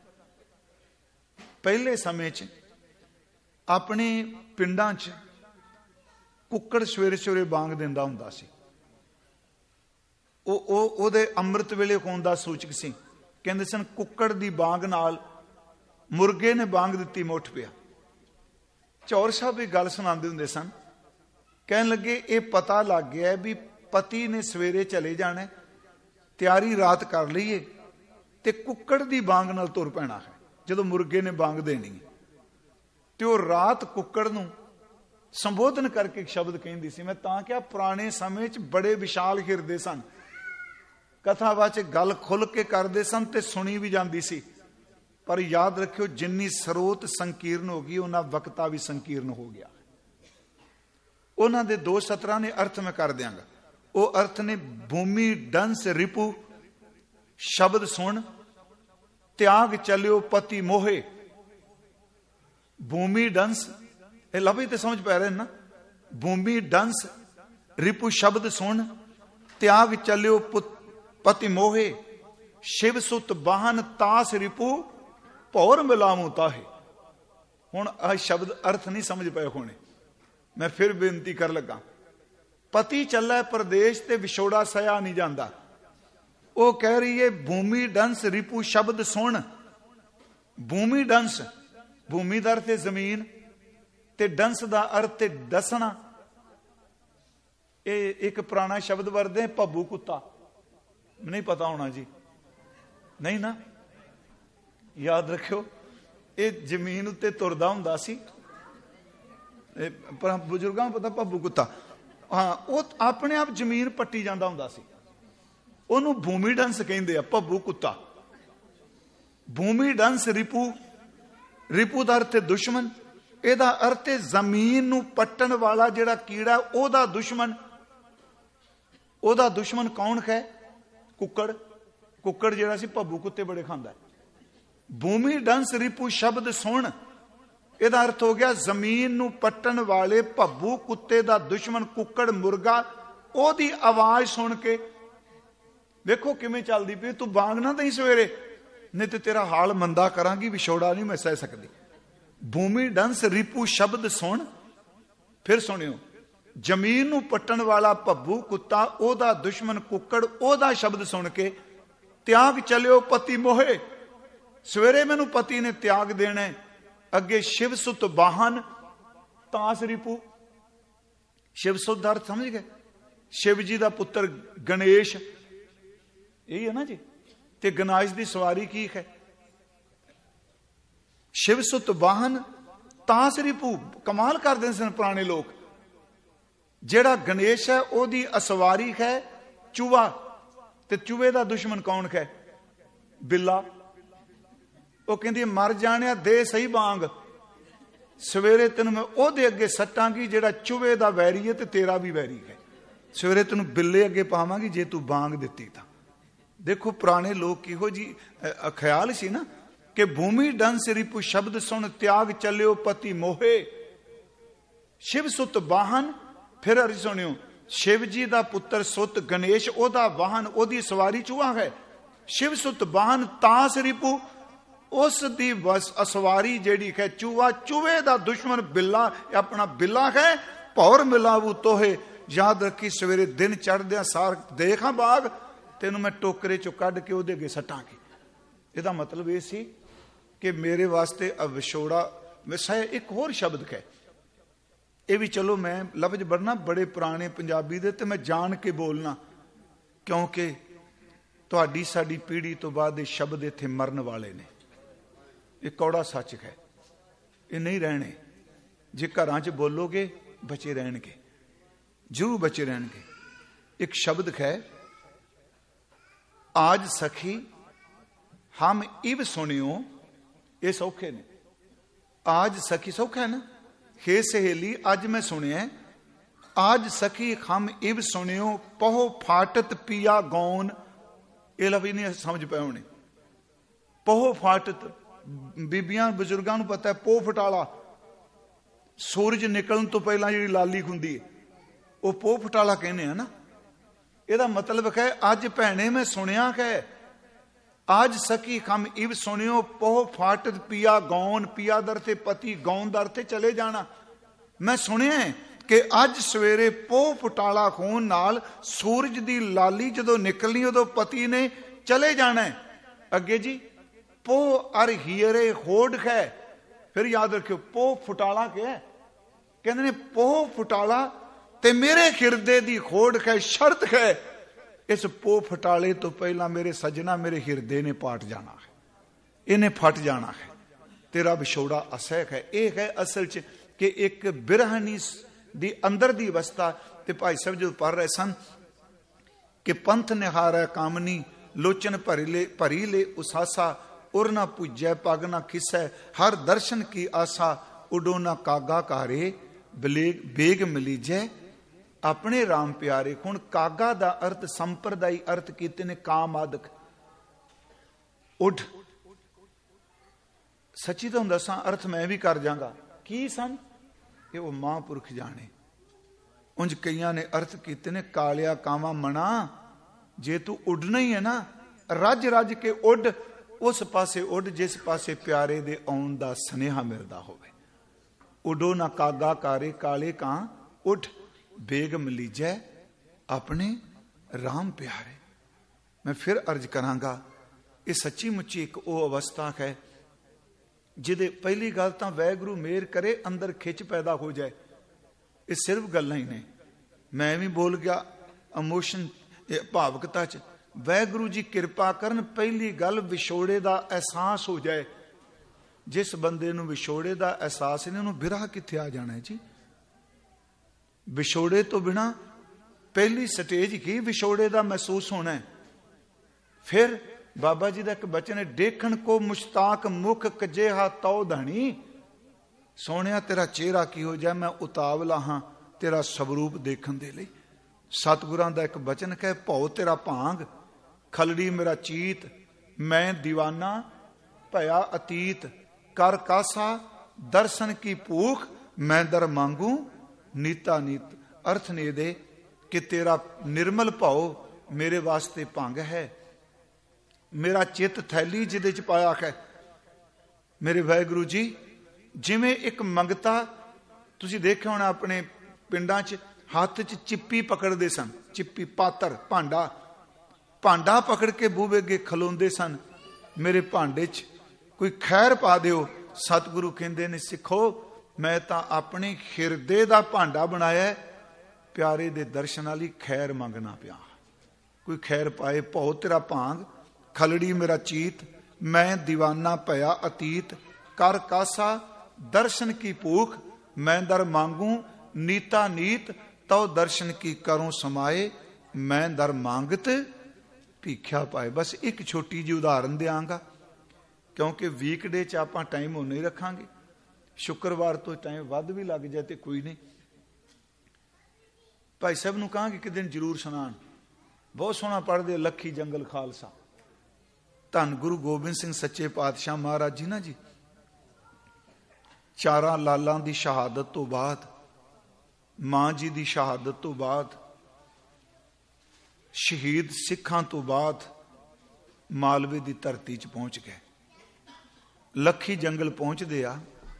ਪਹਿਲੇ ਸਮੇਂ 'ਚ ਆਪਣੇ ਪਿੰਡਾਂ 'ਚ ਕੁੱਕੜ ਸਵੇਰੇ ਸਵੇਰੇ ਬਾਂਗ ਦਿੰਦਾ ਹੁੰਦਾ ਸੀ। ਉਹਦੇ ਅੰਮ੍ਰਿਤ ਵੇਲੇ ਹੋਣ ਦਾ ਸੂਚਕ ਸੀ। ਕਹਿੰਦੇ ਸਨ ਕੁੱਕੜ ਦੀ ਬਾਂਗ ਨਾਲ ਮੁਰਗੇ ਨੇ ਬਾਂਗ ਦਿੱਤੀ, ਮੁੱਠ ਪਿਆ। ਝੌਰ ਸਾਹਿਬ ਇਹ ਗੱਲ ਸੁਣਾਉਂਦੇ ਹੁੰਦੇ ਸਨ, ਕਹਿਣ ਲੱਗੇ ਇਹ ਪਤਾ ਲੱਗ ਗਿਆ ਵੀ ਪਤੀ ਨੇ ਸਵੇਰੇ ਚਲੇ ਜਾਣਾ, ਤਿਆਰੀ ਰਾਤ ਕਰ ਲਈਏ ਤੇ ਕੁੱਕੜ ਦੀ ਬਾਂਗ ਨਾਲ ਤੁਰ ਪੈਣਾ ਹੈ ਜਦੋਂ ਮੁਰਗੇ ਨੇ ਬਾਂਗ ਦੇਣੀ ਹੈ। ਤੇ ਉਹ ਰਾਤ ਕੁੱਕੜ ਨੂੰ ਸੰਬੋਧਨ ਕਰਕੇ ਇੱਕ ਸ਼ਬਦ ਕਹਿੰਦੀ ਸੀ। ਮੈਂ ਤਾਂ ਕਿਹਾ ਪੁਰਾਣੇ ਸਮੇਂ 'ਚ ਬੜੇ ਵਿਸ਼ਾਲ ਹਿਰਦੇ ਸਨ, ਕਥਾਵਾਚਕ ਗੱਲ ਖੁੱਲ ਕੇ ਕਰਦੇ ਸਨ ਤੇ ਸੁਣੀ ਵੀ ਜਾਂਦੀ ਸੀ। ਪਰ ਯਾਦ ਰੱਖਿਓ, ਜਿੰਨੀ ਸਰੋਤ ਸੰਕੀਰਨ ਹੋ ਗਈ, ਉਹਨਾਂ ਵਕਤਾ ਵੀ ਸੰਕੀਰਨ ਹੋ ਗਿਆ। ਉਹਨਾਂ ਦੇ 2 ਸਤਰਾਂ ਨੇ ਅਰਥ ਮੈਂ ਕਰ ਦਿਆਂਗਾ। ਉਹ ਅਰਥ ਨੇ, ਭੂਮੀ ਡੰਸ ਰਿਪੂ ਸ਼ਬਦ ਸੁਣ, ਤਿਆਗ ਚਲਿਓ ਪਤੀ ਮੋਹੇ। ਭੂਮੀ ਡੰਸ, ਇਹ ਲਫ਼ਜ਼ ਤੇ ਸਮਝ ਪੈ ਰਹੇ ਨਾ। ਭੂਮੀ ਡੰਸ ਰਿਪੂ ਸ਼ਬਦ ਸੁਣ, ਤਿਆਗ ਚਲਿਓ ਪਤੀ ਮੋਹੇ। ਸ਼ਿਵ ਸੁਤ ਬਾਹਨ ਤਾਸ ਰਿਪੂ ਭੌਰ ਮਿਲਾਮੂ ਤਾਹੇ। ਹੁਣ ਆਹ ਸ਼ਬਦ ਅਰਥ ਨਹੀਂ ਸਮਝ ਪਏ ਹੋਣੇ, ਮੈਂ ਫਿਰ ਬੇਨਤੀ ਕਰ ਲੱਗਾ। ਪਤੀ ਚੱਲਾ ਪਰਦੇਸ਼ ਤੇ ਵਿਛੋੜਾ ਸਹਿਆ ਨਹੀਂ ਜਾਂਦਾ। ਉਹ ਕਹਿ ਰਹੀ ਹੈ ਭੂਮੀ ਡੰਸ ਰਿਪੂ ਸ਼ਬਦ ਸੁਣ। ਭੂਮੀ ਡੰਸ, ਭੂਮੀ ਦਾ ਅਰਥ ਹੈ ਜ਼ਮੀਨ, ਤੇ ਡੰਸ ਦਾ ਅਰਥ ਹੈ ਡਸਣਾ। ਇਹ ਇੱਕ ਪੁਰਾਣਾ ਸ਼ਬਦ ਵਰਦੇ, ਭੱਬੂ ਕੁੱਤਾ। ਨਹੀਂ ਪਤਾ ਹੋਣਾ ਜੀ, ਨਹੀਂ ਨਾ, ਯਾਦ ਰੱਖਿਓ। ਇਹ ਜ਼ਮੀਨ ਉੱਤੇ ਤੁਰਦਾ ਹੁੰਦਾ ਸੀ, ਪਰ ਬਜ਼ੁਰਗਾਂ ਨੂੰ ਪਤਾ ਭੱਬੂ ਕੁੱਤਾ। ਹਾਂ, ਉਹ ਆਪਣੇ ਆਪ ਜ਼ਮੀਨ ਪੱਟੀ ਜਾਂਦਾ ਹੁੰਦਾ ਸੀ, ਉਹਨੂੰ ਭੂਮੀ ਡੰਸ ਕਹਿੰਦੇ ਆ, ਭੱਬੂ ਕੁੱਤਾ। ਭੂਮੀ ਡੰਸ ਰਿਪੂ, ਰਿਪੂ ਦਾ ਅਰਥ ਹੈ ਦੁਸ਼ਮਣ। ਇਹਦਾ ਅਰਥ ਹੈ ਜ਼ਮੀਨ ਨੂੰ ਪੱਟਣ ਵਾਲਾ ਜਿਹੜਾ ਕੀੜਾ, ਉਹਦਾ ਦੁਸ਼ਮਣ। ਉਹਦਾ ਦੁਸ਼ਮਣ ਕੌਣ ਹੈ? ਕੁੱਕੜ। ਕੁੱਕੜ ਜਿਹੜਾ ਸੀ ਭੱਬੂ ਕੁੱਤੇ ਬੜੇ ਖਾਂਦਾ। ਭੂਮੀ ਡੰਸ ਰਿਪੂ ਸ਼ਬਦ ਸੁਣ, ਇਹਦਾ ਅਰਥ ਹੋ ਗਿਆ ਜ਼ਮੀਨ ਨੂੰ ਪੱਟਣ ਵਾਲੇ ਭੱਬੂ ਕੁੱਤੇ ਦਾ ਦੁਸ਼ਮਣ ਕੁੱਕੜ ਮੁਰਗਾ। ਉਹਦੀ ਆਵਾਜ਼ ਸੁਣ ਕੇ ਵੇਖੋ ਕਿਵੇਂ ਚੱਲਦੀ ਪਈ। ਤੂੰ ਬਾਂਗ ਨਾ ਦਈ ਸਵੇਰੇ, ਨਹੀਂ ਤੇ ਤੇਰਾ ਹਾਲ ਮੰਦਾ ਕਰਾਂਗੀ, ਵਿਛੋੜਾ ਨਹੀਂ ਮੈਂ ਸਹਿ ਸਕਦੀ। ਭੂਮੀ ਡੰਸ ਰਿਪੂ ਸ਼ਬਦ ਸੁਣ। ਫਿਰ ਸੁਣਿਓ, ਜ਼ਮੀਨ ਨੂੰ ਪੱਟਣ ਵਾਲਾ ਭੱਬੂ ਕੁੱਤਾ, ਉਹਦਾ ਦੁਸ਼ਮਣ ਕੁੱਕੜ, ਉਹਦਾ ਸ਼ਬਦ ਸੁਣ ਕੇ ਤਿਆਗ ਚਲਿਓ ਪਤੀ ਮੋਹੇ। ਸਵੇਰੇ ਮੈਨੂੰ ਪਤੀ ਨੇ ਤਿਆਗ ਦੇਣਾ। ਅੱਗੇ ਸ਼ਿਵ ਸੁਤ ਬਾਹਨ ਤਾਸ ਰਿਪੂ, शिव शुद्ध अर्थ समझ गए? शिव जी का पुत्र गणेश, यही है ना जी। ते गणेश की सवारी की है? शिव सुत वाहन तास रिपू। कमाल करते सन पुराने लोग। जेड़ा गणेश है ओदी असवारी है चूहा, ते चूहे का दुश्मन कौन है? बिल्ला। वो कहती मर जाने दे सही बांग, सवेरे तेन मैं ओदे अगे सट्टांगी जेड़ा चूहे का वैरी है ते तेरा भी वैरी है। सवेरे तेन बिल्ले अगे पावांगी जे तू बांग दिती तां। देखो पुराने लोग किहो जी ख्याल सी ना कि भूमि डंस रिपु शब्द सुन त्याग चलियो पति मोहे। शिव सुत वाहन, फिर अर्ज सुनियो, शिव जी का पुत्र सुत गणेश, ओदा वाहन ओदी सवारी चूहा है। शिव सुत वाहन तास रिपु, उस दी बस असवारी जेड़ी है चूहा, चूहे का दुश्मन बिल्ला, अपना बिल्ला है। भौर मिलावू तोहे, याद रखी सवेरे दिन चढ़द्या सार देखा बाग, तेन मैं टोकरे चो कढ़ के ओदे अगे सटांगी। इहदा मतलब यह सी कि मेरे वास्ते विछोड़ा वैसा। एक होर शब्द है, ये भी चलो मैं लफ्ज बढ़ना बड़े पुराने पंजाबी दे, ते मैं जान के बोलना क्योंकि तुहाडी साडी पीढ़ी तो बाद ये शब्द इत्थे मरन वाले ने। ये कौड़ा सच है, ये नहीं रहने। जे घरां च बोलोगे बचे रहणगे, जरूर बचे रहणगे। एक शब्द है, आज सखी हम इव सुनियो, ये सौखे ने। आज सखी सौखा है ना, हे सहेली अज मैं सुनिया, आज सखी हम इव सुनियो पहो फाटत पिया गौन। ये लफ्ज़ नहीं समझ पाए होने। पहो फाटत, बीबियां बजुर्गों को पता है पोह फटाला, सूरज निकलन तो पहला जी लाली हुंदी है, वो पोह फटाला कहने हैं ना। यदा मतलब है अज भैने मैं सुनिया है, आज सखी हम इव सुनियो पोह फाटत पिया गौन। पिया दर थे पति, गौन दर थे चले जाना। मैं सुनिया है कि अज सवेरे पोह फटाला होण नाल सूरज दी लाली जदों निकलनी उदों पति ने चले जाना है। अगे जी पोह अर हीरे होड़ है। फिर याद रखियो पोह फुटाला क्या है? कहते ने पोह फुटाला ते मेरे हिरदे दी होड़ है, शर्त है इस पोह फटाले तो पहला मेरे सजना मेरे हिरदे ने पाट जाना है, इन्हें फट जाना है, तेरा विछोड़ा असह है। यह है असल च कि एक बिरहनी दी अंदर दी अवस्था। ते भाई साहब जो पढ़ रहे सन कि पंथ निहारा कामनी लोचन भरी ले उसासा, उर ना पूजै पग ना खिसै, हर दर्शन की आशा, उडो ना कागा कारे बेग मिलीजै अपने राम प्यारे। हुण कागा दा अर्थ संप्रदायी अर्थ कीते ने काम आदक उड। सच्ची तो दसा अर्थ मैं भी कर जांगा की सन, ये वो महापुरख जाने। उंज कईयां ने अर्थ कीते ने कालिया कावा मना, जे तू उडना ही है ना रज रज के उड, उस पासे उड जिस पासे प्यारे दे आउण दा स्नेहा मिलदा होवे। उडो ना कागा कारे काले कां उठ, बेग मिलीजै अपने राम प्यारे। मैं फिर अर्ज करांगा, ये सच्ची मुच्ची एक वो अवस्था है जिहदे पहली गल तां वैगुरू मेहर करे अंदर खिच पैदा हो जाए। ये सिर्फ गल्लां ही ने, मैं भी बोल गया इमोशन भावकता च। वैगुरू जी किरपा करन पहली गल विछोड़े दा एहसास हो जाए। जिस बंदे नूं विछोड़े दा एहसास नहीं, उन्होंने बिरहा कित्थे आ जाना है जी। विछोड़े तो बिना पहली स्टेज की विछोड़े दा महसूस होना है। फिर बाबा जी का एक बचन है, देखण को मुश्ताक मुख कजेहा तौ धनी। सोनिया तेरा चेहरा की हो जाए, मैं उतावला हाँ तेरा स्वरूप देखण दे लई। सतगुरां दा एक बचन कहे, भौ तेरा भांग खलड़ी मेरा चीत, मैं दीवाना भया अतीत, कर कासा दर्शन की भूख, मैं दर मांगू नीता नीत। अर्थ ने दे कि तेरा निर्मल भाव मेरे वास्ते भंग है, मेरा चित थैली जिदे च पाया है। मेरे वाहिगुरू जी जिवें एक मंगता तुसीं देखिया होना अपने पिंडां च हाथ च चिप्पी पकड़ते सन, चिप्पी पात्र भांडा, भांडा पकड़ के बूहे अगे खलोंदे सन। मेरे भांडे च कोई खैर पा दिओ। सतगुरु कहंदे ने सिखो मैं तां अपने हिरदे दा भांडा बनाया, ਪਿਆਰੇ ਦੇ ਦਰਸ਼ਨਾਂ ਲਈ ਖੈਰ ਮੰਗਣਾ ਪਿਆ। ਕੋਈ ਖੈਰ ਪਾਏ, ਭਉ ਤੇਰਾ ਭਾਂਗ ਖਲੜੀ ਮੇਰਾ ਚੀਤ, ਮੈਂ ਦੀਵਾਨਾ ਭਇਆ ਅਤੀਤ, ਕਰ ਕਾਸਾ ਦਰਸ਼ਨ ਕੀ ਭੂਖ, ਮੈਂ ਦਰ ਮੰਗੂ ਨੀਤਾ ਨੀਤ, ਤਉ ਦਰਸ਼ਨ ਕੀ ਕਰੂੰ ਸਮਾਏ, ਮੈਂ ਦਰ ਮੰਗਤ ਭੀਖਿਆ ਪਾਏ। ਬਸ ਇੱਕ ਛੋਟੀ ਜਿਹੀ ਉਦਾਹਰਨ ਦਿਆਂਗਾ, ਕਿਉਂਕਿ ਵੀਕਡੇ 'ਚ ਆਪਾਂ ਟਾਈਮ ਉਹ ਨਹੀਂ ਰੱਖਾਂਗੇ, ਸ਼ੁੱਕਰਵਾਰ ਤੋਂ ਟਾਈਮ ਵੱਧ ਵੀ ਲੱਗ ਜਾਏ ਤੇ ਕੋਈ ਨਹੀਂ। ਭਾਈ ਸਾਹਿਬ ਨੂੰ ਕਹਾਂਗੇ ਕਿ ਦਿਨ ਜ਼ਰੂਰ ਸੁਣਾਉਣ, ਬਹੁਤ ਸੋਹਣਾ ਪੜ੍ਹਦੇ ਲੱਖੀ ਜੰਗਲ ਖਾਲਸਾ। ਧੰਨ ਗੁਰੂ ਗੋਬਿੰਦ ਸਿੰਘ ਸੱਚੇ ਪਾਤਸ਼ਾਹ ਮਹਾਰਾਜ ਜੀ ਨਾ ਜੀ, ਚਾਰਾਂ ਲਾਲਾਂ ਦੀ ਸ਼ਹਾਦਤ ਤੋਂ ਬਾਅਦ, ਮਾਂ ਜੀ ਦੀ ਸ਼ਹਾਦਤ ਤੋਂ ਬਾਅਦ, ਸ਼ਹੀਦ ਸਿੱਖਾਂ ਤੋਂ ਬਾਅਦ ਮਾਲਵੇ ਦੀ ਧਰਤੀ 'ਚ ਪਹੁੰਚ ਗਏ। ਲੱਖੀ ਜੰਗਲ ਪਹੁੰਚਦੇ ਆ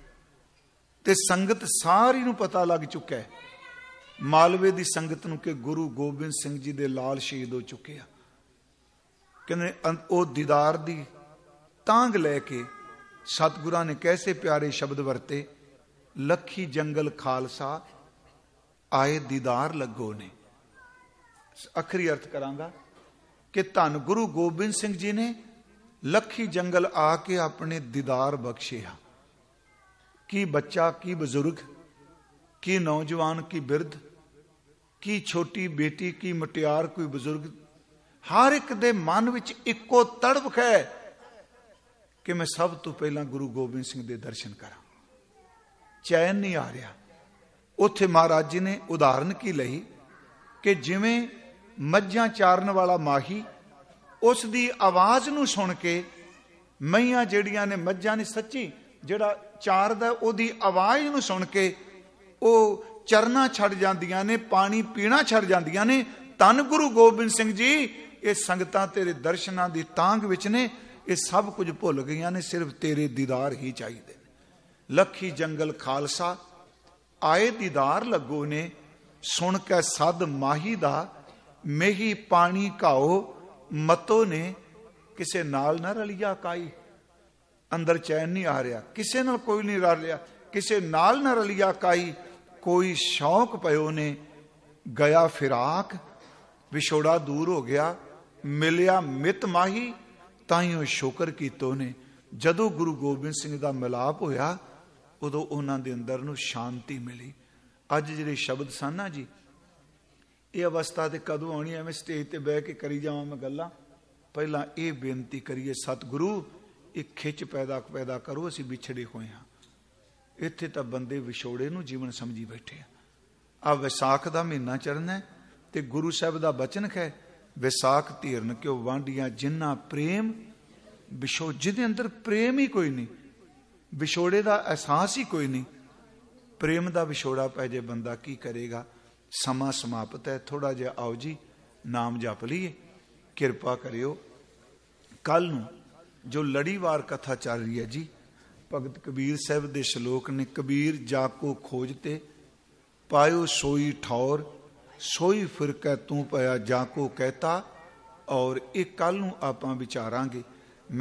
ਤੇ ਸੰਗਤ ਸਾਰੀ ਨੂੰ ਪਤਾ ਲੱਗ ਚੁੱਕਾ ਹੈ, ਮਾਲਵੇ ਦੀ ਸੰਗਤ ਨੂੰ, ਕਿ ਗੁਰੂ ਗੋਬਿੰਦ ਸਿੰਘ ਜੀ ਦੇ ਲਾਲ ਸ਼ਹੀਦ ਹੋ ਚੁੱਕੇ ਆ। ਕਹਿੰਦੇ ਉਹ ਦੀਦਾਰ ਦੀ ਤਾਂਘ ਲੈ ਕੇ ਸਤਿਗੁਰਾਂ ਨੇ ਕੈਸੇ ਪਿਆਰੇ ਸ਼ਬਦ ਵਰਤੇ, ਲੱਖੀ ਜੰਗਲ ਖਾਲਸਾ ਆਏ ਦੀਦਾਰ ਲੱਗੋ ਨੇ। ਅਖਰੀ ਅਰਥ ਕਰਾਂਗਾ ਕਿ ਧੰਨ ਗੁਰੂ ਗੋਬਿੰਦ ਸਿੰਘ ਜੀ ਨੇ ਲੱਖੀ ਜੰਗਲ ਆ ਕੇ ਆਪਣੇ ਦੀਦਾਰ ਬਖਸ਼ਿਆ। ਕੀ ਬੱਚਾ, ਕੀ ਬਜ਼ੁਰਗ, ਕੀ ਨੌਜਵਾਨ, ਕੀ ਬਿਰਧ, ਕੀ ਛੋਟੀ ਬੇਟੀ, ਕੀ ਮੁਟਿਆਰ, ਕੋਈ ਬਜ਼ੁਰਗ, ਹਰ ਇੱਕ ਦੇ ਮਨ ਵਿੱਚ ਇੱਕੋ ਤੜਫ ਹੈ ਕਿ ਮੈਂ ਸਭ ਤੋਂ ਪਹਿਲਾਂ ਗੁਰੂ ਗੋਬਿੰਦ ਸਿੰਘ ਦੇ ਦਰਸ਼ਨ ਕਰਾਂ। ਚੈਨ ਨਹੀਂ ਆ ਰਿਹਾ। ਉੱਥੇ ਮਹਾਰਾਜ ਜੀ ਨੇ ਉਦਾਹਰਨ ਕੀ ਲਈ ਕਿ ਜਿਵੇਂ ਮੱਝਾਂ ਚਾਰਨ ਵਾਲਾ ਮਾਹੀ ਉਸ ਦੀ ਆਵਾਜ਼ ਨੂੰ ਸੁਣ ਕੇ, ਮਈਆਂ ਜਿਹੜੀਆਂ ਨੇ, ਮੱਝਾਂ ਨੇ ਸੱਚੀ ਜਿਹੜਾ ਚਾਰਦਾ, ਉਹਦੀ ਆਵਾਜ਼ ਨੂੰ ਸੁਣ ਕੇ ਉਹ ਚਰਨਾ ਛੱਡ ਜਾਂਦੀਆਂ ਨੇ, ਪਾਣੀ ਪੀਣਾ ਛੱਡ ਜਾਂਦੀਆਂ ਨੇ। ਧੰਨ ਗੁਰੂ ਗੋਬਿੰਦ ਸਿੰਘ ਜੀ, ਇਹ ਸੰਗਤਾਂ ਤੇਰੇ ਦਰਸ਼ਨਾਂ ਦੀ ਤਾਂਘ ਵਿੱਚ ਨੇ, ਇਹ ਸਭ ਕੁਝ ਭੁੱਲ ਗਈਆਂ ਨੇ, ਸਿਰਫ ਤੇਰੇ ਦੀਦਾਰ ਹੀ ਚਾਹੀਦੇ ਨੇ। ਲੱਖੀ ਜੰਗਲ ਖਾਲਸਾ ਆਏ ਦੀਦਾਰ ਲੱਗੋ ਨੇ, ਸੁਣ ਕੇ ਸਦ ਮਾਹੀ ਦਾ, ਮੇਹੀ ਪਾਣੀ ਘਾਓ ਮਤੋ ਨੇ, ਕਿਸੇ ਨਾਲ ਨਾ ਰਲਿਆ ਕਾਈ। ਅੰਦਰ ਚੈਨ ਨਹੀਂ ਆ ਰਿਹਾ, ਕਿਸੇ ਨਾਲ ਕੋਈ ਨਹੀਂ ਰਲ ਰਿਹਾ, ਕਿਸੇ ਨਾਲ ਨਾ ਰਲਿਆ ਕਾਈ, ਕੋਈ ਸ਼ੌਕ ਪਇਓ ਨੇ, ਗਿਆ ਫਿਰਾਕ, ਵਿਛੋੜਾ ਦੂਰ ਹੋ ਗਿਆ, ਮਿਲਿਆ ਮਿਤ ਮਾਹੀ, ਤਾਈਓ ਸ਼ੁਕਰ ਕੀਤੋ ਨੇ। ਜਦੋਂ ਗੁਰੂ ਗੋਬਿੰਦ ਸਿੰਘ ਦਾ ਮਿਲਾਪ ਹੋਇਆ, ਉਦੋਂ ਉਹਨਾਂ ਦੇ ਅੰਦਰ ਨੂੰ ਸ਼ਾਂਤੀ ਮਿਲੀ। ਅੱਜ ਜਿਹੜੇ ਸ਼ਬਦ ਸਨ ਨਾ ਜੀ, ਇਹ ਅਵਸਥਾ ਤੇ ਕਦੋਂ ਆਉਣੀ? ਐਵੇਂ ਸਟੇਜ ਤੇ ਬਹਿ ਕੇ ਕਰੀ ਜਾਵਾਂ ਮੈਂ ਗੱਲਾਂ। ਪਹਿਲਾਂ ਇਹ ਬੇਨਤੀ ਕਰੀਏ, ਸਤਿਗੁਰੂ ਇੱਕ ਖਿੱਚ ਪੈਦਾ ਕਰੋ, ਅਸੀਂ ਵਿਛੜੇ ਹੋਏ ਹਾਂ। ਇੱਥੇ ਤਾਂ ਬੰਦੇ ਵਿਛੋੜੇ ਨੂੰ ਜੀਵਨ ਸਮਝੀ ਬੈਠੇ ਆ। ਵਿਸਾਖ ਦਾ ਮਹੀਨਾ ਚੜ੍ਹਨਾ ਤੇ ਗੁਰੂ ਸਾਹਿਬ ਦਾ ਬਚਨ ਹੈ, ਵਿਸਾਖ ਧੀਰਨ ਕਿਉ ਵਾਂਡੀਆਂ ਜਿੰਨਾ ਪ੍ਰੇਮ ਵਿਛੋ, ਜਿਹਦੇ ਅੰਦਰ ਪ੍ਰੇਮ ਹੀ ਕੋਈ ਨਹੀਂ, ਵਿਛੋੜੇ ਦਾ ਅਹਿਸਾਸ ਹੀ ਕੋਈ ਨਹੀਂ। ਪ੍ਰੇਮ ਦਾ ਵਿਛੋੜਾ ਪੈ ਜੇ ਬੰਦਾ ਕੀ ਕਰੇਗਾ? ਸਮਾਂ ਸਮਾਪਤ ਹੈ, ਥੋੜਾ ਜਿਹਾ ਆਓ ਜੀ ਨਾਮ ਜਪ ਲਈਏ, ਕਿਰਪਾ ਕਰਿਓ। ਕੱਲ ਨੂੰ ਜੋ ਲੜੀਵਾਰ ਕਥਾ ਚੱਲ ਰਹੀ ਹੈ ਜੀ, ਭਗਤ ਕਬੀਰ ਸਾਹਿਬ ਦੇ ਸ਼ਲੋਕ ਨੇ, ਕਬੀਰ ਜਾ ਕੋ ਖੋਜਤੇ ਪਾਇਓ ਸੋਈ ਠੌਰ, ਸੋਈ ਫਿਰਕੈ ਤੂੰ ਪਿਆ ਜਾ ਕੋ ਕਹਿਤਾ। ਔਰ ਇਹ ਕੱਲ ਨੂੰ ਆਪਾਂ ਵਿਚਾਰਾਂਗੇ।